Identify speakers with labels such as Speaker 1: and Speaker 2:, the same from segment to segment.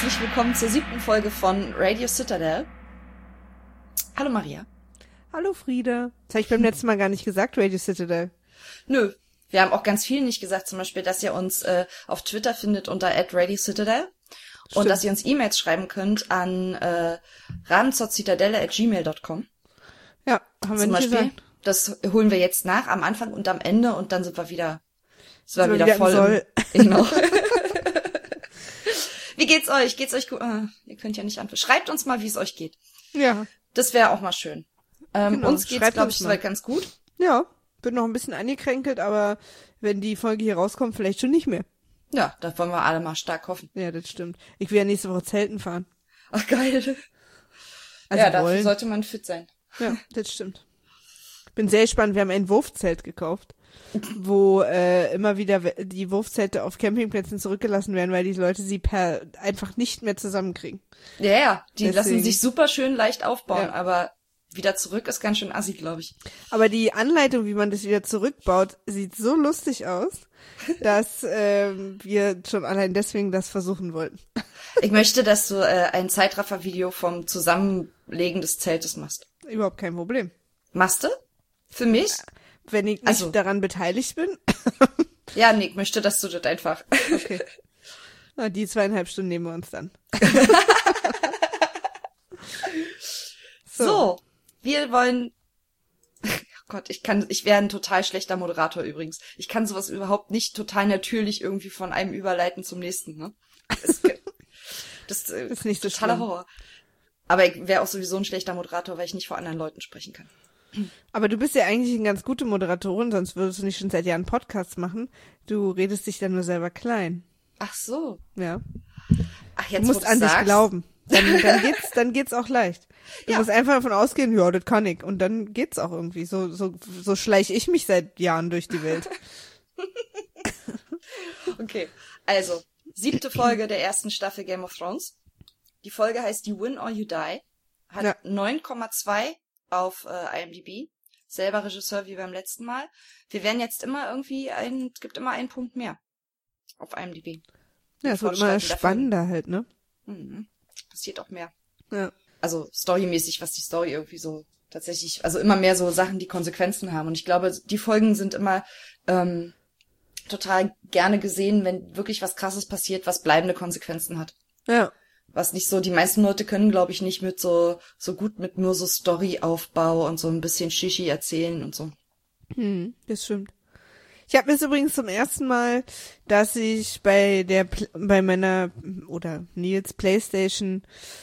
Speaker 1: herzlich willkommen zur 7. Folge von Radio Citadel. Hallo Maria.
Speaker 2: Hallo Frieda. Das habe ich beim letzten Mal gar nicht gesagt, Radio Citadel.
Speaker 1: Nö, wir haben auch ganz viel nicht gesagt, zum Beispiel, dass ihr uns auf Twitter findet unter @RadioCitadel und dass ihr uns E-Mails schreiben könnt an rabenzotzitadelle@gmail.com.
Speaker 2: Ja, haben wir
Speaker 1: zum
Speaker 2: nicht
Speaker 1: Beispiel.
Speaker 2: gesagt.
Speaker 1: Das holen wir jetzt nach, am Anfang und am Ende, und dann sind wir wieder,
Speaker 2: wieder
Speaker 1: voll. Genau. Wie geht's euch? Geht's euch gut? Ihr könnt ja nicht antworten. Schreibt uns mal, wie es euch geht.
Speaker 2: Ja.
Speaker 1: Das wäre auch mal schön.
Speaker 2: Genau.
Speaker 1: Uns geht's, glaube ich, soweit ganz gut.
Speaker 2: Ja, bin noch ein bisschen angekränkelt, aber wenn die Folge hier rauskommt, vielleicht schon nicht mehr.
Speaker 1: Ja, da wollen wir alle mal stark hoffen.
Speaker 2: Ja, das stimmt. Ich will ja nächste Woche Zelten fahren.
Speaker 1: Ach, geil.
Speaker 2: Also
Speaker 1: ja, dafür sollte man fit sein.
Speaker 2: Ja, das stimmt. Bin sehr gespannt. Wir haben ein Wurfzelt gekauft, wo immer wieder die Wurfzelte auf Campingplätzen zurückgelassen werden, weil die Leute sie einfach nicht mehr zusammenkriegen.
Speaker 1: Ja, die
Speaker 2: Deswegen.
Speaker 1: lassen sich super schön leicht aufbauen,
Speaker 2: Ja.
Speaker 1: aber wieder zurück ist ganz schön assi, glaube ich.
Speaker 2: Aber die Anleitung, wie man das wieder zurückbaut, sieht so lustig aus, dass wir schon allein deswegen das versuchen wollten.
Speaker 1: Ich möchte, dass du ein Zeitraffer-Video vom Zusammenlegen des Zeltes machst.
Speaker 2: Überhaupt kein Problem.
Speaker 1: Machst du? Für mich?
Speaker 2: Wenn ich nicht daran beteiligt bin.
Speaker 1: Ja, nee, ich möchte, dass du das einfach...
Speaker 2: Okay. Na, die 2,5 Stunden nehmen wir uns dann.
Speaker 1: So, wir wollen... Oh Gott, ich wäre ein total schlechter Moderator übrigens. Ich kann sowas überhaupt nicht total natürlich irgendwie von einem überleiten zum nächsten, ne? Das
Speaker 2: ist nicht so
Speaker 1: totaler
Speaker 2: schlimm.
Speaker 1: Horror. Aber ich wäre auch sowieso ein schlechter Moderator, weil ich nicht vor anderen Leuten sprechen kann.
Speaker 2: Aber du bist ja eigentlich eine ganz gute Moderatorin, sonst würdest du nicht schon seit Jahren Podcasts machen. Du redest dich dann nur selber klein.
Speaker 1: Ach so.
Speaker 2: Ja.
Speaker 1: Ach, jetzt,
Speaker 2: Du musst
Speaker 1: wo du's
Speaker 2: an dich
Speaker 1: sagst.
Speaker 2: glauben. Dann geht's auch leicht. Du musst einfach davon ausgehen, ja, das kann ich. Und dann geht's auch irgendwie. So schleiche ich mich seit Jahren durch die Welt.
Speaker 1: Okay, also 7. Folge der ersten Staffel Game of Thrones. Die Folge heißt You Win or You Die. Hat 9,2 auf IMDb. Selber Regisseur wie beim letzten Mal. Wir werden jetzt immer irgendwie es gibt immer einen Punkt mehr auf IMDb.
Speaker 2: Ja, es wird immer spannender halt, ne?
Speaker 1: Mhm. Passiert auch mehr.
Speaker 2: Ja.
Speaker 1: Also storymäßig, was die Story irgendwie so tatsächlich, also immer mehr so Sachen, die Konsequenzen haben. Und ich glaube, die Folgen sind immer total gerne gesehen, wenn wirklich was Krasses passiert, was bleibende Konsequenzen hat.
Speaker 2: Ja.
Speaker 1: Was nicht so, die meisten Leute können, glaube ich, nicht mit so gut mit nur so Storyaufbau und so ein bisschen Shishi erzählen und so.
Speaker 2: Das stimmt. Ich habe mir übrigens zum ersten Mal, dass ich bei meiner oder Nils Playstation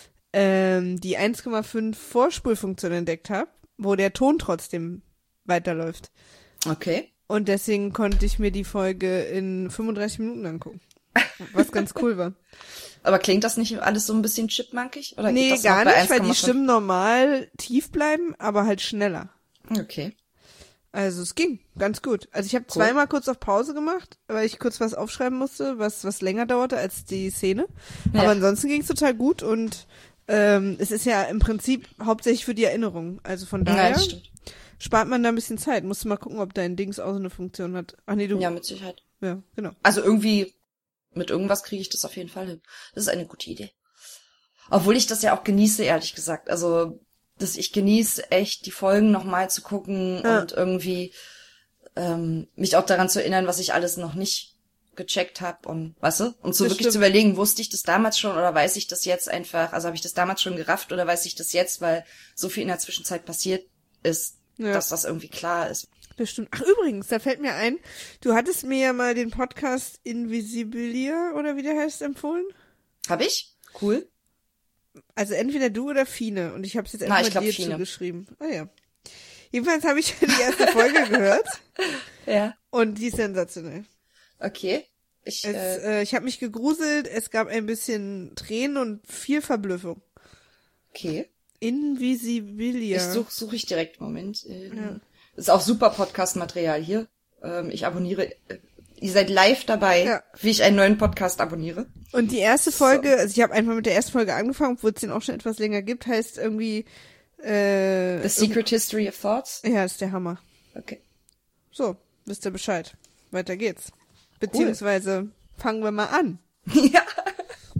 Speaker 2: die 1,5 Vorspulfunktion entdeckt habe, wo der Ton trotzdem weiterläuft.
Speaker 1: Okay.
Speaker 2: Und deswegen konnte ich mir die Folge in 35 Minuten angucken. Was ganz cool war.
Speaker 1: Aber klingt das nicht alles so ein bisschen chipmunkig? Oder
Speaker 2: Nee,
Speaker 1: geht das
Speaker 2: gar
Speaker 1: noch bei
Speaker 2: nicht, weil die
Speaker 1: 1,5?
Speaker 2: Stimmen normal tief bleiben, aber halt schneller.
Speaker 1: Okay.
Speaker 2: Also es ging ganz gut. Also ich habe zweimal kurz auf Pause gemacht, weil ich kurz was aufschreiben musste, was länger dauerte als die Szene.
Speaker 1: Ja.
Speaker 2: Aber ansonsten ging es total gut und es ist ja im Prinzip hauptsächlich für die Erinnerung. Also von
Speaker 1: Ja,
Speaker 2: daher
Speaker 1: das stimmt.
Speaker 2: spart man da ein bisschen Zeit. Musst du mal gucken, ob dein Dings auch so eine Funktion hat. Ach nee, du.
Speaker 1: Ja, mit Sicherheit.
Speaker 2: Ja, genau.
Speaker 1: Also irgendwie, mit irgendwas kriege ich das auf jeden Fall hin. Das ist eine gute Idee. Obwohl ich das ja auch genieße, ehrlich gesagt. Also, ich genieße echt, die Folgen nochmal zu gucken und irgendwie mich auch daran zu erinnern, was ich alles noch nicht gecheckt habe und, weißt du? Und so
Speaker 2: Das
Speaker 1: wirklich
Speaker 2: stimmt.
Speaker 1: zu überlegen, wusste ich das damals schon oder weiß ich das jetzt einfach, also habe ich das damals schon gerafft oder weiß ich das jetzt, weil so viel in der Zwischenzeit passiert ist, dass das irgendwie klar ist.
Speaker 2: Das stimmt. Ach übrigens, da fällt mir ein, du hattest mir ja mal den Podcast Invisibilia oder wie der heißt empfohlen.
Speaker 1: Hab ich? Cool.
Speaker 2: Also entweder du oder Fine. Und ich habe es jetzt
Speaker 1: Ich
Speaker 2: einfach
Speaker 1: glaub,
Speaker 2: dir
Speaker 1: Fine.
Speaker 2: zugeschrieben. Ah ja. Jedenfalls habe ich die erste Folge gehört.
Speaker 1: Ja.
Speaker 2: Und die ist sensationell.
Speaker 1: Okay. Ich
Speaker 2: habe mich gegruselt, es gab ein bisschen Tränen und viel Verblüffung.
Speaker 1: okay.
Speaker 2: Invisibilia.
Speaker 1: Such ich direkt. Moment. Das ist auch super Podcast-Material hier. Ich abonniere. Ihr seid live dabei, wie ich einen neuen Podcast abonniere.
Speaker 2: Und die erste Folge, also ich habe einfach mit der ersten Folge angefangen, obwohl es den auch schon etwas länger gibt, heißt irgendwie
Speaker 1: The Secret History of Thoughts.
Speaker 2: Ja, ist der Hammer.
Speaker 1: Okay.
Speaker 2: So, wisst ihr Bescheid. Weiter geht's. Beziehungsweise fangen wir mal an.
Speaker 1: Ja.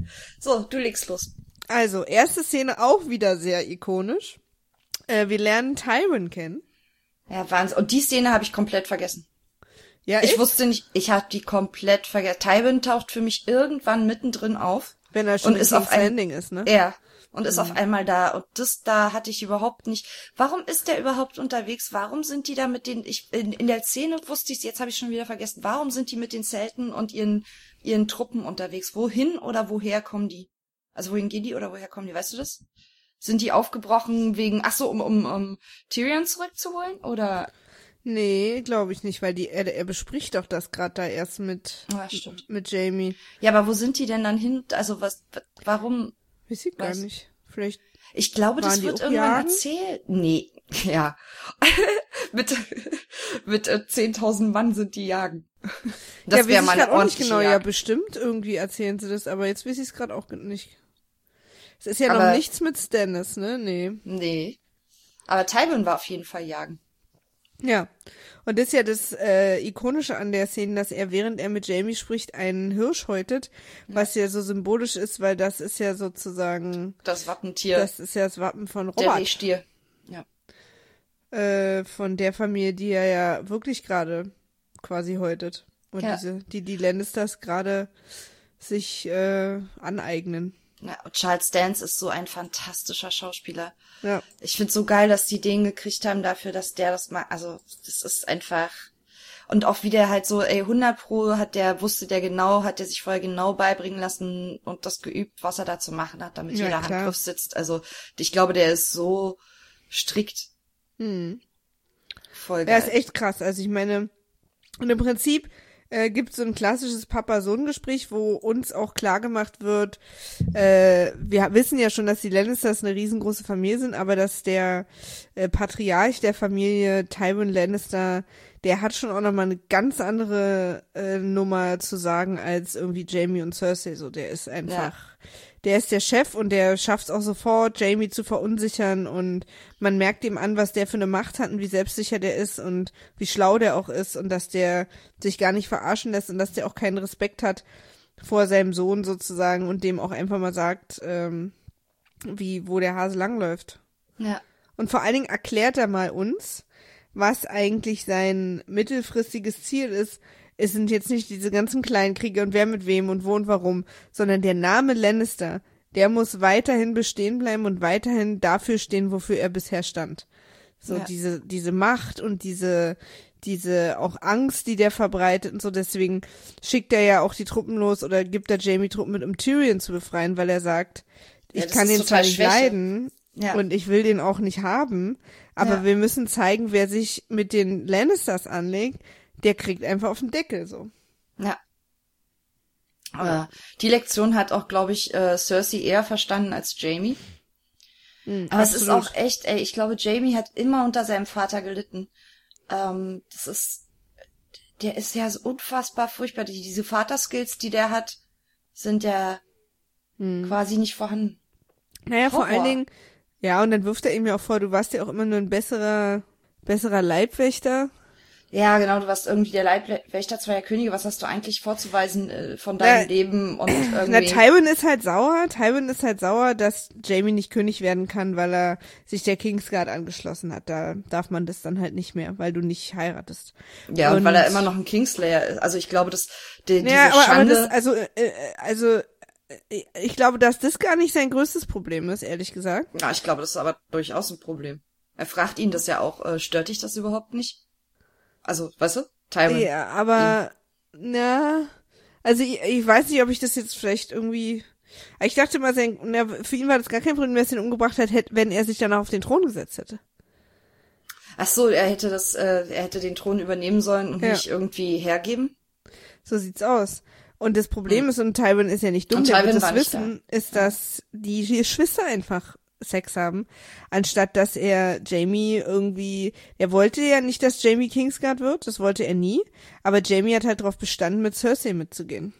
Speaker 1: So, du legst los.
Speaker 2: Also, erste Szene auch wieder sehr ikonisch. Wir lernen Tywin kennen.
Speaker 1: Ja, Wahnsinn. Und die Szene habe ich komplett vergessen.
Speaker 2: Ja,
Speaker 1: Ich wusste nicht, ich habe die komplett vergessen. Tywin taucht für mich irgendwann mittendrin auf.
Speaker 2: Wenn er schon
Speaker 1: und
Speaker 2: in
Speaker 1: ist auf
Speaker 2: King's Landing ist, ne?
Speaker 1: Ja. Und ist auf einmal da. Und da hatte ich überhaupt nicht. Warum ist der überhaupt unterwegs? Warum sind die da mit den, in der Szene wusste ich es, jetzt habe ich schon wieder vergessen. Warum sind die mit den Zelten und ihren Truppen unterwegs? Wohin oder woher kommen die? Also wohin gehen die oder woher kommen die? Weißt du das? Sind die aufgebrochen wegen, um Tyrion zurückzuholen? Oder?
Speaker 2: Nee, glaube ich nicht, weil er bespricht doch das gerade da erst mit Jaime.
Speaker 1: Ja, aber wo sind die denn dann hin? Also warum?
Speaker 2: Weiß ich gar nicht. Vielleicht.
Speaker 1: Ich glaube, das wird irgendwann erzählt. Nee, ja. mit 10.000 Mann sind die jagen. Das wäre mal eine ordentliche
Speaker 2: genau,
Speaker 1: Jagd.
Speaker 2: Ja, bestimmt irgendwie erzählen sie das, aber jetzt weiß ich es gerade auch nicht. Es ist ja noch nichts mit Stannis, ne?
Speaker 1: Nee. Aber Tywin war auf jeden Fall jagen.
Speaker 2: Ja. Und das ist ja das Ikonische an der Szene, dass er, während er mit Jaime spricht, einen Hirsch häutet, was ja so symbolisch ist, weil das ist ja sozusagen
Speaker 1: das Wappentier.
Speaker 2: Das ist ja das Wappen von Robert.
Speaker 1: Der Rehstier. Ja.
Speaker 2: Von der Familie, die er ja wirklich gerade quasi häutet. Und die Lannisters gerade sich aneignen.
Speaker 1: Ja, Charles Dance ist so ein fantastischer Schauspieler.
Speaker 2: Ja.
Speaker 1: Ich find's so geil, dass die den gekriegt haben dafür, dass der das mal, also das ist einfach, und auch wie der halt so, 100 Pro hat der sich vorher genau beibringen lassen und das geübt, was er da zu machen hat, damit jeder Handgriff sitzt. Also ich glaube, der ist so strikt. Voll geil.
Speaker 2: Ja, ist echt krass. Also ich meine, und im Prinzip gibt so ein klassisches Papa-Sohn-Gespräch, wo uns auch klar gemacht wird, wir wissen ja schon, dass die Lannisters eine riesengroße Familie sind, aber dass der Patriarch der Familie, Tywin Lannister, der hat schon auch nochmal eine ganz andere Nummer zu sagen als irgendwie Jaime und Cersei. So, der ist einfach, der ist der Chef und der schafft es auch sofort, Jaime zu verunsichern, und man merkt ihm an, was der für eine Macht hat und wie selbstsicher der ist und wie schlau der auch ist und dass der sich gar nicht verarschen lässt und dass der auch keinen Respekt hat vor seinem Sohn sozusagen und dem auch einfach mal sagt, wo der Hase langläuft.
Speaker 1: Ja.
Speaker 2: Und vor allen Dingen erklärt er mal uns, was eigentlich sein mittelfristiges Ziel ist. Es sind jetzt nicht diese ganzen kleinen Kriege und wer mit wem und wo und warum, sondern der Name Lannister, der muss weiterhin bestehen bleiben und weiterhin dafür stehen, wofür er bisher stand. So diese Macht und diese auch Angst, die der verbreitet und so, deswegen schickt er ja auch die Truppen los oder gibt er Jaime Truppen mit, um Tyrion zu befreien, weil er sagt, ich kann den zwar nicht leiden und ich will den auch nicht haben, aber wir müssen zeigen, wer sich mit den Lannisters anlegt, der kriegt einfach auf den Deckel, so.
Speaker 1: Ja. Aber die Lektion hat auch, glaube ich, Cersei eher verstanden als Jaime. Aber absolut. Es ist auch echt, ich glaube, Jaime hat immer unter seinem Vater gelitten. Der ist ja so unfassbar furchtbar. Diese Vaterskills, die der hat, sind ja quasi nicht vorhanden.
Speaker 2: Naja, vor allen Dingen, ja, und dann wirft er ihm ja auch vor, du warst ja auch immer nur ein besserer Leibwächter. Ja,
Speaker 1: genau, du warst irgendwie der Leibwächter zweier Könige. Was hast du eigentlich vorzuweisen von deinem Leben? Und irgendwie...
Speaker 2: Tywin ist halt sauer, dass Jaime nicht König werden kann, weil er sich der Kingsguard angeschlossen hat. Da darf man das dann halt nicht mehr, weil du nicht heiratest.
Speaker 1: Ja, und weil er immer noch ein Kingslayer ist. Also ich glaube, dass diese Schande...
Speaker 2: ich glaube, dass das gar nicht sein größtes Problem ist, ehrlich gesagt.
Speaker 1: Ja, ich glaube, das ist aber durchaus ein Problem. Er fragt ihn das ja auch, stört dich das überhaupt nicht? Also, weißt du? Tywin.
Speaker 2: Ja, aber, also ich weiß nicht, ob ich das jetzt vielleicht irgendwie, ich dachte mal, für ihn war das gar kein Problem, dass er ihn umgebracht hat, wenn er sich danach auf den Thron gesetzt hätte.
Speaker 1: Ach so, er hätte den Thron übernehmen sollen und nicht irgendwie hergeben?
Speaker 2: So sieht's aus. Und das Problem ist, und Tywin ist ja nicht dumm, der wird das wissen, ist, dass die Geschwister einfach Sex haben, anstatt dass er Jaime irgendwie, er wollte ja nicht, dass Jaime Kingsguard wird, das wollte er nie, aber Jaime hat halt darauf bestanden, mit Cersei mitzugehen.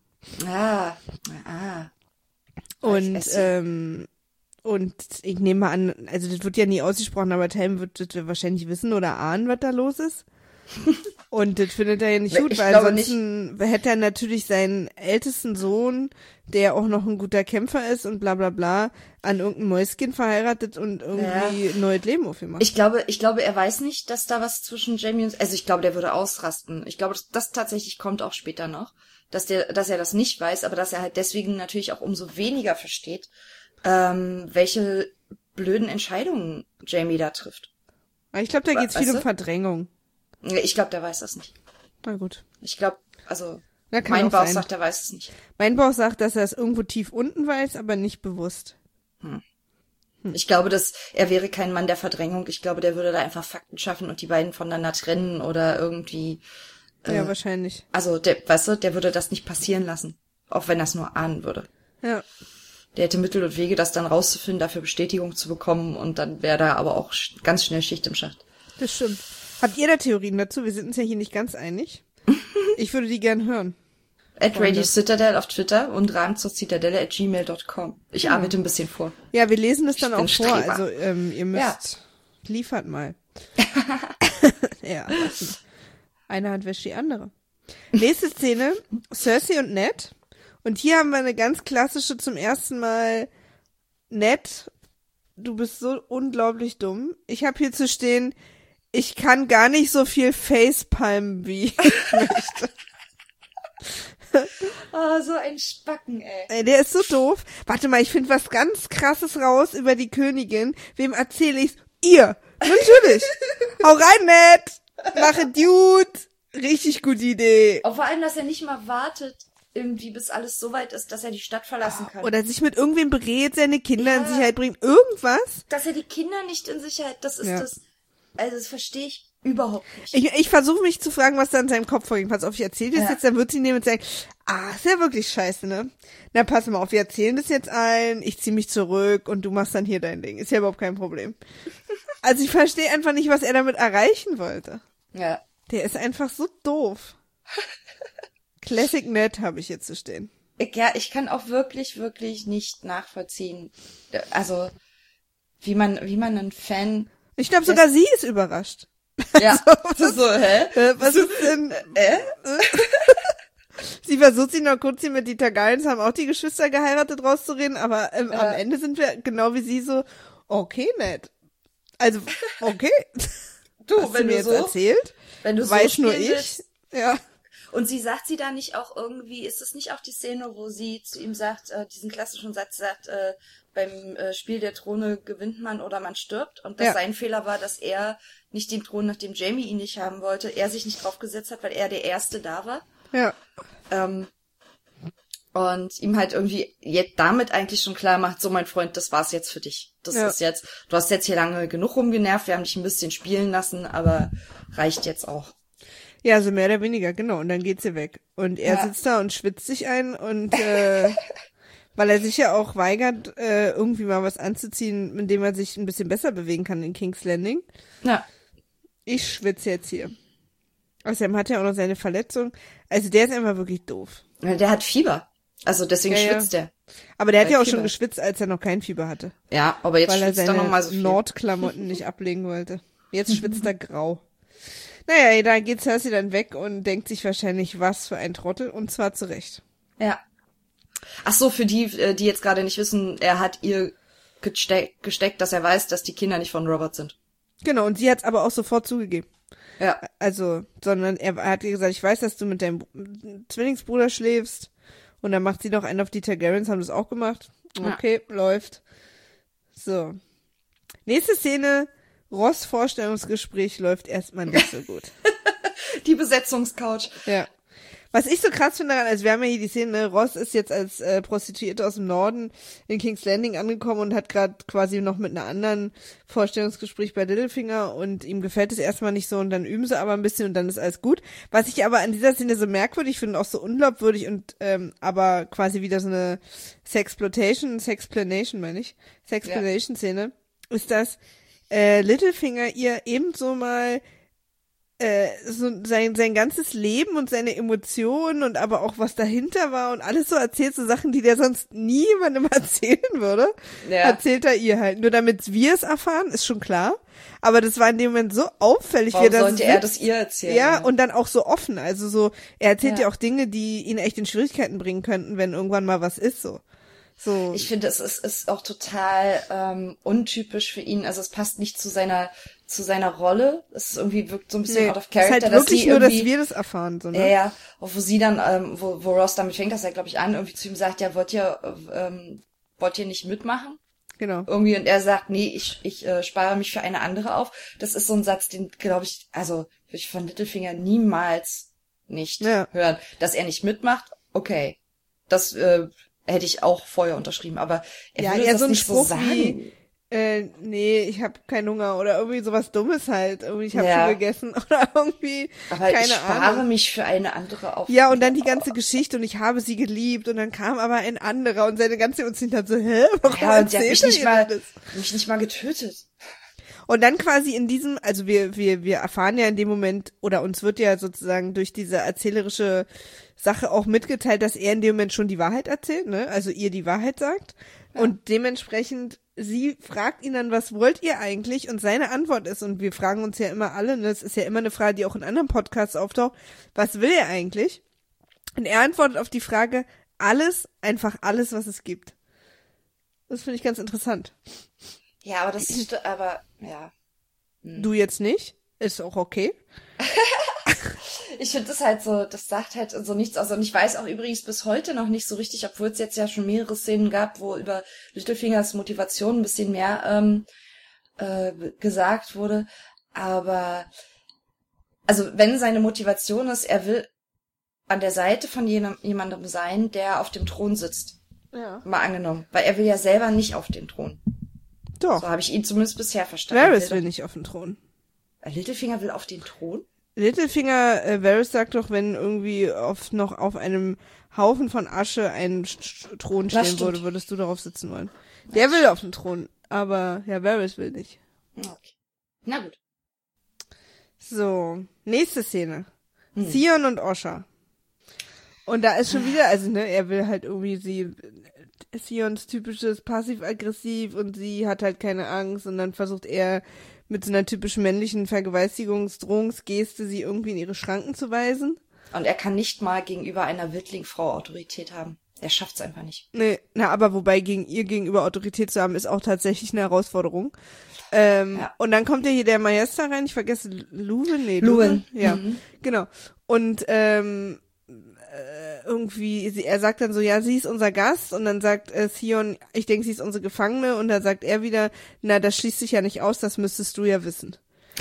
Speaker 2: Und ich nehme mal an, also das wird ja nie ausgesprochen, aber Tywin wird wahrscheinlich wissen oder ahnen, was da los ist. Und das findet er ja nicht gut, weil ansonsten hätte er natürlich seinen ältesten Sohn, der auch noch ein guter Kämpfer ist und bla bla bla, an irgendein Mäuschen verheiratet und irgendwie ein neues Leben aufgemacht.
Speaker 1: Ich glaube, er weiß nicht, dass da was zwischen Jamie und... Also ich glaube, der würde ausrasten. Ich glaube, das tatsächlich kommt auch später noch, dass er das nicht weiß, aber dass er halt deswegen natürlich auch umso weniger versteht, welche blöden Entscheidungen Jamie da trifft.
Speaker 2: Ich glaube, da geht's viel um Verdrängung.
Speaker 1: Ich glaube, der weiß das nicht.
Speaker 2: Na gut.
Speaker 1: Ich glaube, also mein Bauch sagt, der weiß es nicht.
Speaker 2: Mein Bauch sagt, dass er es irgendwo tief unten weiß, aber nicht bewusst.
Speaker 1: Ich glaube, er wäre kein Mann der Verdrängung. Ich glaube, der würde da einfach Fakten schaffen und die beiden voneinander trennen oder irgendwie...
Speaker 2: ja, wahrscheinlich.
Speaker 1: Also, der würde das nicht passieren lassen. Auch wenn er es nur ahnen würde.
Speaker 2: Ja.
Speaker 1: Der hätte Mittel und Wege, das dann rauszufinden, dafür Bestätigung zu bekommen und dann wäre da aber auch ganz schnell Schicht im Schacht.
Speaker 2: Das stimmt. Habt ihr da Theorien dazu? Wir sind uns ja hier nicht ganz einig. Ich würde die gern hören.
Speaker 1: @Radio_Citadel auf Twitter und rang@citadelle@gmail.com. Ich arbeite ein bisschen vor.
Speaker 2: Ja, wir lesen es dann auch vor.
Speaker 1: Streber.
Speaker 2: Also ihr müsst liefert mal. Ja. Eine Hand wäscht die andere. Nächste Szene, Cersei und Ned. Und hier haben wir eine ganz klassische zum ersten Mal. Ned, du bist so unglaublich dumm. Ich habe hier zu stehen, ich kann gar nicht so viel Facepalm, wie ich möchte.
Speaker 1: Oh, so ein Spacken, ey.
Speaker 2: Der ist so doof. Warte mal, ich finde was ganz Krasses raus über die Königin. Wem erzähle ich's? Ihr. Natürlich. Hau rein, Ned. Mache Dude. Richtig gute Idee.
Speaker 1: Auch vor allem, dass er nicht mal wartet, irgendwie bis alles so weit ist, dass er die Stadt verlassen kann.
Speaker 2: Oder sich mit irgendwem berät, seine Kinder in Sicherheit bringt. Irgendwas.
Speaker 1: Dass er die Kinder nicht in Sicherheit, das ist das... Also das verstehe ich überhaupt nicht.
Speaker 2: Ich versuche mich zu fragen, was da in seinem Kopf vorging. Pass auf, ich erzähle das jetzt, dann wird sie nehmen und sagen, ist ja wirklich scheiße, ne? Na, pass mal auf, wir erzählen das jetzt allen, ich ziehe mich zurück und du machst dann hier dein Ding. Ist ja überhaupt kein Problem. Also ich verstehe einfach nicht, was er damit erreichen wollte.
Speaker 1: Ja.
Speaker 2: Der ist einfach so doof. Classic Ned habe ich jetzt zu stehen.
Speaker 1: Ich kann auch wirklich, wirklich nicht nachvollziehen. Also, wie man einen Fan...
Speaker 2: Ich glaube, sogar sie ist überrascht.
Speaker 1: Ja, so, hä?
Speaker 2: Was ist denn? Sie versucht sich noch kurz hier mit die Targaryens, haben auch die Geschwister geheiratet, rauszureden, aber am Ende sind wir genau wie sie so, okay, Ned. Also, okay.
Speaker 1: Du,
Speaker 2: hast
Speaker 1: wenn
Speaker 2: du mir
Speaker 1: du
Speaker 2: jetzt
Speaker 1: so,
Speaker 2: erzählt?
Speaker 1: Wenn du
Speaker 2: weiß
Speaker 1: so
Speaker 2: nur
Speaker 1: spielen
Speaker 2: ich.
Speaker 1: willst.
Speaker 2: Ja.
Speaker 1: Und sagt sie da nicht auch irgendwie, ist es nicht auch die Szene, wo sie zu ihm sagt, diesen klassischen Satz sagt, beim Spiel der Throne gewinnt man oder man stirbt und dass sein Fehler war, dass er nicht den Thron, nachdem Jamie ihn nicht haben wollte, er sich nicht draufgesetzt hat, weil er der Erste da war.
Speaker 2: Ja.
Speaker 1: Und ihm halt irgendwie damit eigentlich schon klar macht, so mein Freund, das war's jetzt für dich. Das ist jetzt, du hast jetzt hier lange genug rumgenervt, wir haben dich ein bisschen spielen lassen, aber reicht jetzt auch.
Speaker 2: Ja, so mehr oder weniger, genau. Und dann geht sie weg. Und er sitzt da und schwitzt sich ein und weil er sich ja auch weigert, irgendwie mal was anzuziehen, mit dem er sich ein bisschen besser bewegen kann in King's Landing.
Speaker 1: Ja.
Speaker 2: Ich schwitze jetzt hier. Außerdem hat er auch noch seine Verletzung. Also der ist einfach wirklich doof.
Speaker 1: Der hat Fieber. Also deswegen schwitzt er.
Speaker 2: Aber der hat ja auch schon geschwitzt, als er noch kein Fieber hatte.
Speaker 1: Ja, aber jetzt
Speaker 2: schwitzt er
Speaker 1: noch mal so viel.
Speaker 2: Weil er seine Nordklamotten nicht ablegen wollte. Jetzt schwitzt er grau. Naja, da geht Cersei dann weg und denkt sich wahrscheinlich, was für ein Trottel, und zwar zurecht.
Speaker 1: Ja. Ach so, für die jetzt gerade nicht wissen, er hat ihr gesteckt, dass er weiß, dass die Kinder nicht von Robert sind.
Speaker 2: Genau, und sie hat's aber auch sofort zugegeben.
Speaker 1: Ja.
Speaker 2: Also, sondern er hat ihr gesagt, ich weiß, dass du mit deinem Zwillingsbruder schläfst. Und dann macht sie noch einen auf die Targaryens, haben das auch gemacht. Okay, läuft. So. Nächste Szene, Ross Vorstellungsgespräch läuft erstmal nicht so gut.
Speaker 1: Die Besetzungscouch.
Speaker 2: Ja. Was ich so krass finde daran, also wir haben ja hier die Szene, Ross ist jetzt als Prostituierte aus dem Norden in King's Landing angekommen und hat gerade quasi noch mit einer anderen Vorstellungsgespräch bei Littlefinger und ihm gefällt es erstmal nicht so und dann üben sie aber ein bisschen und dann ist alles gut. Was ich aber an dieser Szene so merkwürdig finde, auch so unglaubwürdig und aber quasi wieder so eine Sexplanation-Szene, ist, dass Littlefinger ihr ebenso mal so sein ganzes Leben und seine Emotionen und aber auch was dahinter war und alles so erzählt, so Sachen, die der sonst nie jemandem erzählen würde, erzählt er ihr halt. Nur damit wir es erfahren, ist schon klar. Aber das war in dem Moment so auffällig,
Speaker 1: wie er das ihr erzählen?
Speaker 2: Ja, und dann auch so offen. Also so, er erzählt ja auch Dinge, die ihn echt in Schwierigkeiten bringen könnten, wenn irgendwann mal was ist, so.
Speaker 1: Ich finde, es ist auch total untypisch für ihn. Also es passt nicht zu seiner Rolle. Es ist irgendwie wirkt so ein bisschen out of character.
Speaker 2: Es ist halt wirklich nur, dass wir das erfahren. So, ne?
Speaker 1: Ja, auch wo sie dann, wo Ross damit fängt, dass er, glaube ich, an, irgendwie zu ihm sagt, ja, wollt ihr nicht mitmachen?
Speaker 2: Genau.
Speaker 1: Irgendwie, und er sagt, nee, ich spare mich für eine andere auf. Das ist so ein Satz, den, glaube ich, würde ich von Littlefinger niemals nicht hören. Dass er nicht mitmacht, okay. Das hätte ich auch vorher unterschrieben, aber er würde das so nicht Spruch so sagen.
Speaker 2: Wie, nee, ich habe keinen Hunger oder irgendwie sowas Dummes halt. Irgendwie, ich habe schon gegessen oder irgendwie,
Speaker 1: aber keine Ahnung. Ich spare mich für eine andere auf.
Speaker 2: Ja, und dann die ganze Geschichte und ich habe sie geliebt und dann kam aber ein anderer und seine ganze Emotion hat so, warum
Speaker 1: und der hat mich nicht mal getötet.
Speaker 2: Und dann quasi in diesem, also wir erfahren ja in dem Moment, oder uns wird ja sozusagen durch diese erzählerische Sache auch mitgeteilt, dass er in dem Moment schon die Wahrheit erzählt, ne? Also ihr die Wahrheit sagt. Ja. Und dementsprechend, sie fragt ihn dann, was wollt ihr eigentlich? Und seine Antwort ist, und wir fragen uns ja immer alle, ne? Das ist ja immer eine Frage, die auch in anderen Podcasts auftaucht, was will er eigentlich? Und er antwortet auf die Frage, alles, einfach alles, was es gibt. Das finde ich ganz interessant.
Speaker 1: Ja, aber das ist, ja.
Speaker 2: Du jetzt nicht? Ist auch okay.
Speaker 1: Ich finde das halt so, das sagt halt so nichts aus. Und ich weiß auch übrigens bis heute noch nicht so richtig, obwohl es jetzt ja schon mehrere Szenen gab, wo über Littlefingers Motivation ein bisschen mehr gesagt wurde. Aber, also wenn seine Motivation ist, er will an der Seite von jemandem sein, der auf dem Thron sitzt.
Speaker 2: Ja.
Speaker 1: Mal angenommen. Weil er will ja selber nicht auf den Thron.
Speaker 2: Doch.
Speaker 1: So habe ich ihn zumindest bisher verstanden.
Speaker 2: Varys will nicht auf den Thron.
Speaker 1: Littlefinger will auf den Thron?
Speaker 2: Littlefinger, Varys sagt doch, wenn irgendwie noch auf einem Haufen von Asche ein Thron stehen würde, würdest du darauf sitzen wollen. Der will auf den Thron, aber ja, Varys will nicht.
Speaker 1: Okay. Na gut.
Speaker 2: So, nächste Szene. Theon und Osha. Und da ist schon wieder, also ne, er will halt irgendwie Theons typisches passiv-aggressiv und sie hat halt keine Angst und dann versucht er mit so einer typischen männlichen Vergewaltigungsdrohungsgeste sie irgendwie in ihre Schranken zu weisen.
Speaker 1: Und er kann nicht mal gegenüber einer Wildlingfrau Autorität haben. Er schafft's einfach nicht.
Speaker 2: Nee, aber wobei ihr gegenüber Autorität zu haben, ist auch tatsächlich eine Herausforderung. Und dann kommt ja hier der Maester rein, ich vergesse Luwin. Ja, genau. Und irgendwie, er sagt dann so, ja, sie ist unser Gast und dann sagt Theon, ich denke, sie ist unsere Gefangene und dann sagt er wieder, na, das schließt sich ja nicht aus, das müsstest du ja wissen.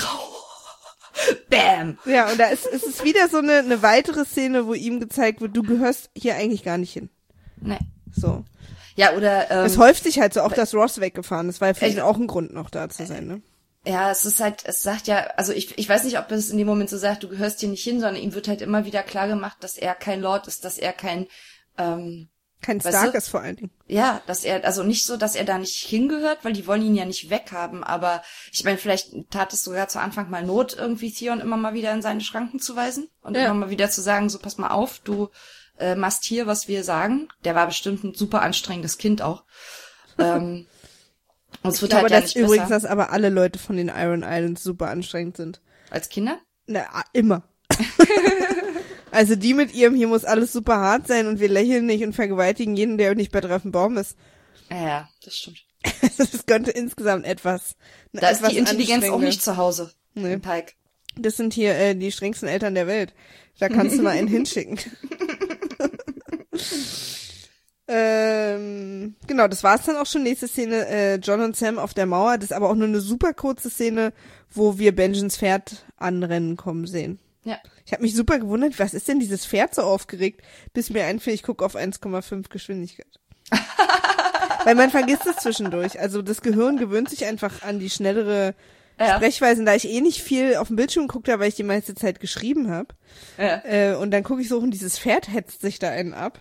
Speaker 1: Bam!
Speaker 2: Ja, und da ist es wieder so eine weitere Szene, wo ihm gezeigt wird, du gehörst hier eigentlich gar nicht hin.
Speaker 1: Nee.
Speaker 2: So.
Speaker 1: Ja, oder
Speaker 2: es häuft sich halt so auch, dass Ross weggefahren ist, weil für ihn auch ein Grund noch da zu sein, ne?
Speaker 1: Ja, es sagt ja, also ich weiß nicht, ob es in dem Moment so sagt, du gehörst hier nicht hin, sondern ihm wird halt immer wieder klar gemacht, dass er kein Lord ist, dass er kein
Speaker 2: Stark ist vor allen Dingen.
Speaker 1: Ja, dass er, also nicht so, dass er da nicht hingehört, weil die wollen ihn ja nicht weghaben, aber ich meine, vielleicht tat es sogar zu Anfang mal Not, irgendwie Theon immer mal wieder in seine Schranken zu weisen und immer mal wieder zu sagen, so pass mal auf, du machst hier, was wir sagen. Der war bestimmt ein super anstrengendes Kind auch. Und es wird halt ja nicht besser.
Speaker 2: Übrigens, dass aber alle Leute von den Iron Islands super anstrengend sind.
Speaker 1: Als Kinder?
Speaker 2: Na, immer. Also die mit ihrem, hier muss alles super hart sein und wir lächeln nicht und vergewaltigen jeden, der nicht bei Baum ist.
Speaker 1: Ja, das stimmt.
Speaker 2: Das könnte insgesamt etwas.
Speaker 1: Da ist die Intelligenz auch nicht zu Hause. Nee. Im Pike.
Speaker 2: Das sind hier die strengsten Eltern der Welt. Da kannst du mal einen hinschicken. Genau, das war's dann auch schon. Nächste Szene, Jon und Sam auf der Mauer. Das ist aber auch nur eine super kurze Szene, wo wir Benjens Pferd anrennen kommen sehen.
Speaker 1: Ja.
Speaker 2: Ich habe mich super gewundert, was ist denn dieses Pferd so aufgeregt, bis mir einfällt, ich gucke auf 1,5 Geschwindigkeit. Weil man vergisst es zwischendurch. Also das Gehirn gewöhnt sich einfach an die schnellere Sprechweisen, da ich nicht viel auf dem Bildschirm geguckt habe, weil ich die meiste Zeit geschrieben habe. Ja. Und dann gucke ich so und dieses Pferd hetzt sich da einen ab.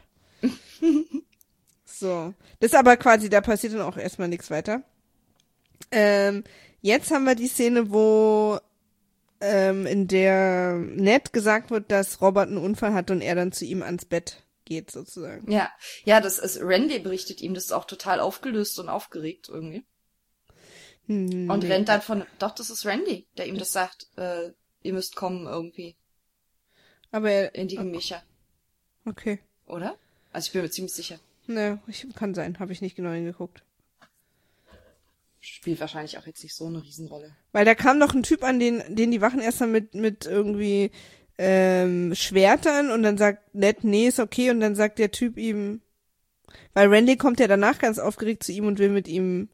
Speaker 2: So. Das ist aber quasi, da passiert dann auch erstmal nichts weiter. Jetzt haben wir die Szene, wo in der Ned gesagt wird, dass Robert einen Unfall hat und er dann zu ihm ans Bett geht, sozusagen.
Speaker 1: Ja. Ja, das ist, Randy berichtet ihm, das ist auch total aufgelöst und aufgeregt irgendwie. Und rennt dann doch, das ist Randy, der ihm das sagt, ihr müsst kommen irgendwie.
Speaker 2: Aber er,
Speaker 1: in die Gemächer.
Speaker 2: Okay.
Speaker 1: Oder? Also ich bin mir ziemlich sicher.
Speaker 2: Ne, kann sein, habe ich nicht genau hingeguckt.
Speaker 1: Spielt wahrscheinlich auch jetzt nicht so eine Riesenrolle.
Speaker 2: Weil da kam noch ein Typ an, den die Wachen erst mal mit irgendwie Schwertern und dann sagt Ned, nee, ist okay, und dann sagt der Typ ihm, weil Randy kommt ja danach ganz aufgeregt zu ihm und will mit ihm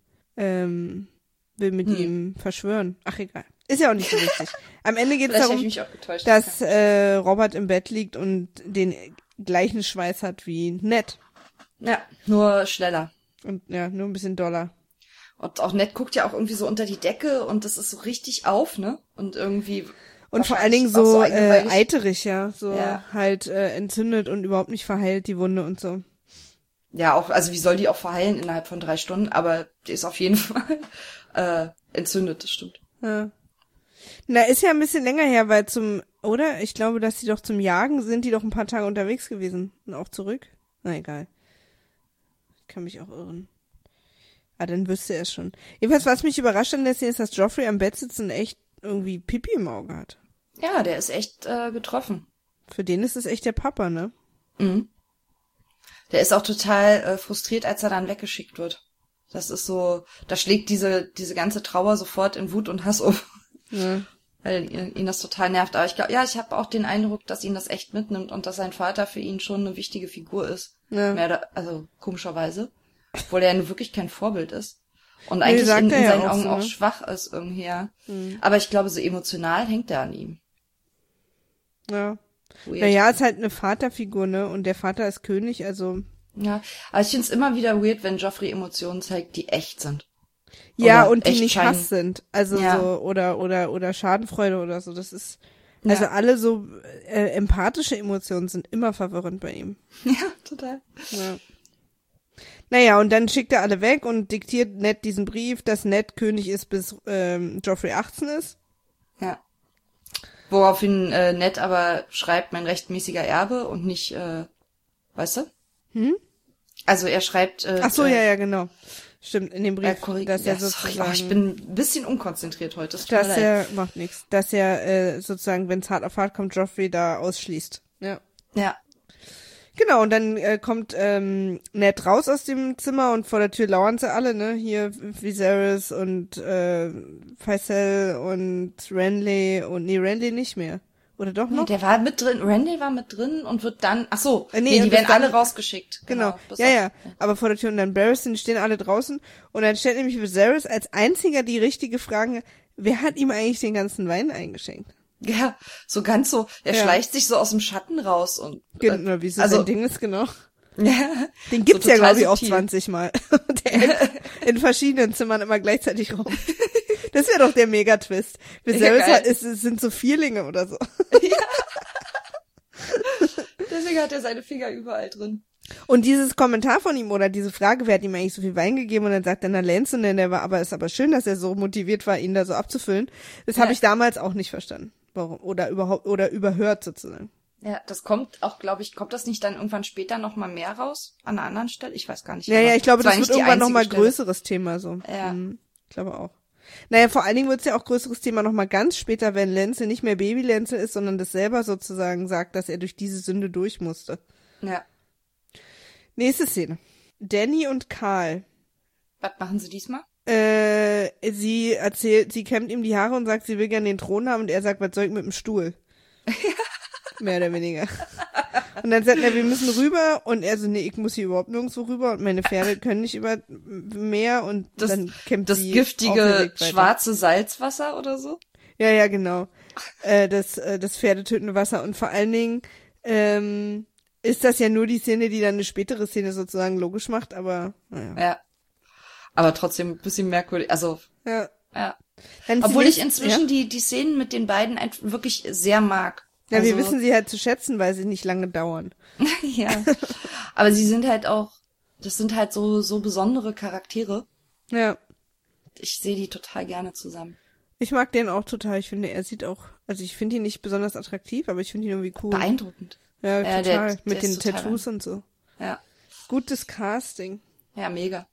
Speaker 2: verschwören. Ach, egal. Ist ja auch nicht so wichtig. Am Ende geht es darum, dass Robert im Bett liegt und den gleichen Schweiß hat wie Ned.
Speaker 1: Ja, nur schneller.
Speaker 2: Und ja, nur ein bisschen doller.
Speaker 1: Und auch Ned guckt ja auch irgendwie so unter die Decke und das ist so richtig auf, ne? Und irgendwie.
Speaker 2: Und vor allen Dingen so eiterig, ja. So halt entzündet und überhaupt nicht verheilt, die Wunde und so.
Speaker 1: Ja, auch, also wie soll die auch verheilen innerhalb von 3 Stunden? Aber die ist auf jeden Fall entzündet, das stimmt.
Speaker 2: Ja. Na, ist ja ein bisschen länger her, weil oder? Ich glaube, dass die doch zum Jagen sind, die doch ein paar Tage unterwegs gewesen. Und auch zurück? Na, egal. Ich kann mich auch irren. Ah, dann wüsste er es schon. Jedenfalls, was mich überrascht an der Szene ist, dass Joffrey am Bett sitzt und echt irgendwie Pipi im Auge hat.
Speaker 1: Ja, der ist echt getroffen.
Speaker 2: Für den ist es echt der Papa, ne?
Speaker 1: Mhm. Der ist auch total frustriert, als er dann weggeschickt wird. Das ist so, da schlägt diese ganze Trauer sofort in Wut und Hass um. Ja. Weil ihn das total nervt. Aber ich glaube, ja, ich habe auch den Eindruck, dass ihn das echt mitnimmt und dass sein Vater für ihn schon eine wichtige Figur ist. Ja. Also komischerweise. Obwohl er ja wirklich kein Vorbild ist. Und eigentlich in seinen Augen auch schwach ist irgendwie, ja. Mhm. Aber ich glaube, so emotional hängt er an ihm.
Speaker 2: Ja. Naja, ist halt eine Vaterfigur, ne? Und der Vater ist König, also.
Speaker 1: Ja, aber ich find's immer wieder weird, wenn Joffrey Emotionen zeigt, die echt sind.
Speaker 2: Ja, und die nicht Hass sind. Also so, oder Schadenfreude oder so. Das ist, also alle so empathische Emotionen sind immer verwirrend bei ihm.
Speaker 1: Ja, total.
Speaker 2: Ja. Naja, und dann schickt er alle weg und diktiert Ned diesen Brief, dass Ned König ist, bis Joffrey 18 ist.
Speaker 1: Ja. Woraufhin Ned aber schreibt, mein rechtmäßiger Erbe und nicht, weißt du?
Speaker 2: Hm?
Speaker 1: Also er schreibt...
Speaker 2: Ach so, ja, genau. Stimmt, in dem Brief,
Speaker 1: dass er sozusagen... Sorry, ich bin ein bisschen unkonzentriert heute.
Speaker 2: Macht nichts. Dass er sozusagen, wenn es hart auf hart kommt, Joffrey da ausschließt. Ja.
Speaker 1: Ja.
Speaker 2: Genau, und dann kommt Ned raus aus dem Zimmer und vor der Tür lauern sie alle, ne? Hier Viserys und Faisal und Renly und Renly nicht mehr. Oder doch noch?
Speaker 1: Der war mit drin, Renly war mit drin und wird dann, ach so, nee, die werden alle rausgeschickt.
Speaker 2: Genau. Ja. Aber vor der Tür und dann Barristan, die stehen alle draußen und dann stellt nämlich Viserys als einziger die richtige Frage, wer hat ihm eigentlich den ganzen Wein eingeschenkt?
Speaker 1: Ja, so ganz so, er schleicht sich so aus dem Schatten raus und
Speaker 2: genau, wie so sein Ding ist, genau.
Speaker 1: Ja,
Speaker 2: den gibt's so ja, glaube ich, auch 20 Mal. Der hält in verschiedenen Zimmern immer gleichzeitig rum. Das wäre doch der Mega-Twist. Es sind so Vierlinge oder so. Ja.
Speaker 1: Deswegen hat er seine Finger überall drin.
Speaker 2: Und dieses Kommentar von ihm oder diese Frage, wer hat ihm eigentlich so viel Wein gegeben? Und dann sagt er, na Lance, und ist aber schön, dass er so motiviert war, ihn da so abzufüllen. Das habe ich damals auch nicht verstanden. Warum? Oder überhört sozusagen.
Speaker 1: Ja, das kommt auch, glaube ich, kommt das nicht dann irgendwann später noch mal mehr raus? An einer anderen Stelle? Ich weiß gar nicht.
Speaker 2: Ja, ich glaube, das wird irgendwann noch mal größeres Thema so.
Speaker 1: Ja.
Speaker 2: Ich glaube auch. Naja, vor allen Dingen wird es ja auch größeres Thema noch mal ganz später, wenn Lancel nicht mehr Baby Lancel ist, sondern das selber sozusagen sagt, dass er durch diese Sünde durch musste.
Speaker 1: Ja.
Speaker 2: Nächste Szene. Dany und Karl.
Speaker 1: Was machen sie diesmal?
Speaker 2: Sie kämmt ihm die Haare und sagt, sie will gerne den Thron haben und er sagt, was soll ich mit dem Stuhl? Mehr oder weniger. Und dann sagt er, wir müssen rüber und er so, nee, ich muss hier überhaupt nirgendwo rüber und meine Pferde können nicht über Meer und dann kämmt
Speaker 1: das
Speaker 2: sie
Speaker 1: giftige schwarze Salzwasser oder so?
Speaker 2: Ja, genau. Das pferdetötende Wasser und vor allen Dingen ist das ja nur die Szene, die dann eine spätere Szene sozusagen logisch macht, aber naja.
Speaker 1: Ja. Aber trotzdem ein bisschen merkwürdig, also.
Speaker 2: Ja.
Speaker 1: Obwohl ich inzwischen die Szenen mit den beiden wirklich sehr mag.
Speaker 2: Ja, wir wissen sie halt zu schätzen, weil sie nicht lange dauern.
Speaker 1: Ja. Aber sie sind halt auch, das sind halt so besondere Charaktere.
Speaker 2: Ja.
Speaker 1: Ich sehe die total gerne zusammen.
Speaker 2: Ich mag den auch total. Ich finde, er sieht auch, also ich finde ihn nicht besonders attraktiv, aber ich finde ihn irgendwie cool.
Speaker 1: Beeindruckend.
Speaker 2: Ja, total.
Speaker 1: Der
Speaker 2: Mit den
Speaker 1: total
Speaker 2: Tattoos und so.
Speaker 1: Ja.
Speaker 2: Gutes Casting.
Speaker 1: Ja, mega.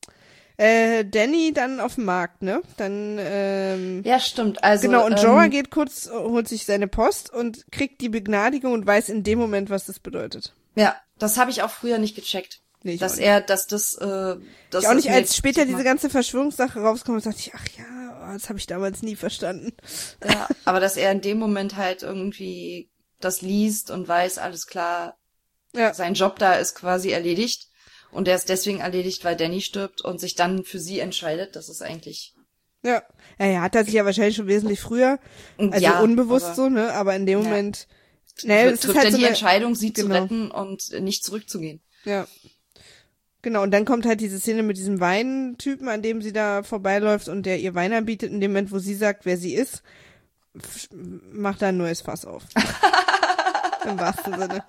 Speaker 2: Danny dann auf dem Markt, ne? Dann,
Speaker 1: ja, stimmt. Also,
Speaker 2: genau, und Jorah geht kurz, holt sich seine Post und kriegt die Begnadigung und weiß in dem Moment, was das bedeutet.
Speaker 1: Ja, das habe ich auch früher nicht gecheckt.
Speaker 2: Nee,
Speaker 1: dass
Speaker 2: auch
Speaker 1: er, dass das,
Speaker 2: ich auch nicht, als später diese ganze Verschwörungssache rauskommt, dachte ich, ach ja, das habe ich damals nie verstanden.
Speaker 1: Ja, aber dass er in dem Moment halt irgendwie das liest und weiß, alles klar, sein Job da ist quasi erledigt. Und der ist deswegen erledigt, weil Danny stirbt und sich dann für sie entscheidet. Das ist eigentlich...
Speaker 2: Ja, hat er sich ja wahrscheinlich schon wesentlich früher, also ja, unbewusst so, ne? Aber in dem Moment...
Speaker 1: es trifft halt so die Entscheidung, sie zu retten und nicht zurückzugehen.
Speaker 2: Ja. Genau, und dann kommt halt diese Szene mit diesem Weintypen, an dem sie da vorbeiläuft und der ihr Wein anbietet. In dem Moment, wo sie sagt, wer sie ist, macht da ein neues Fass auf. Im wahrsten Sinne.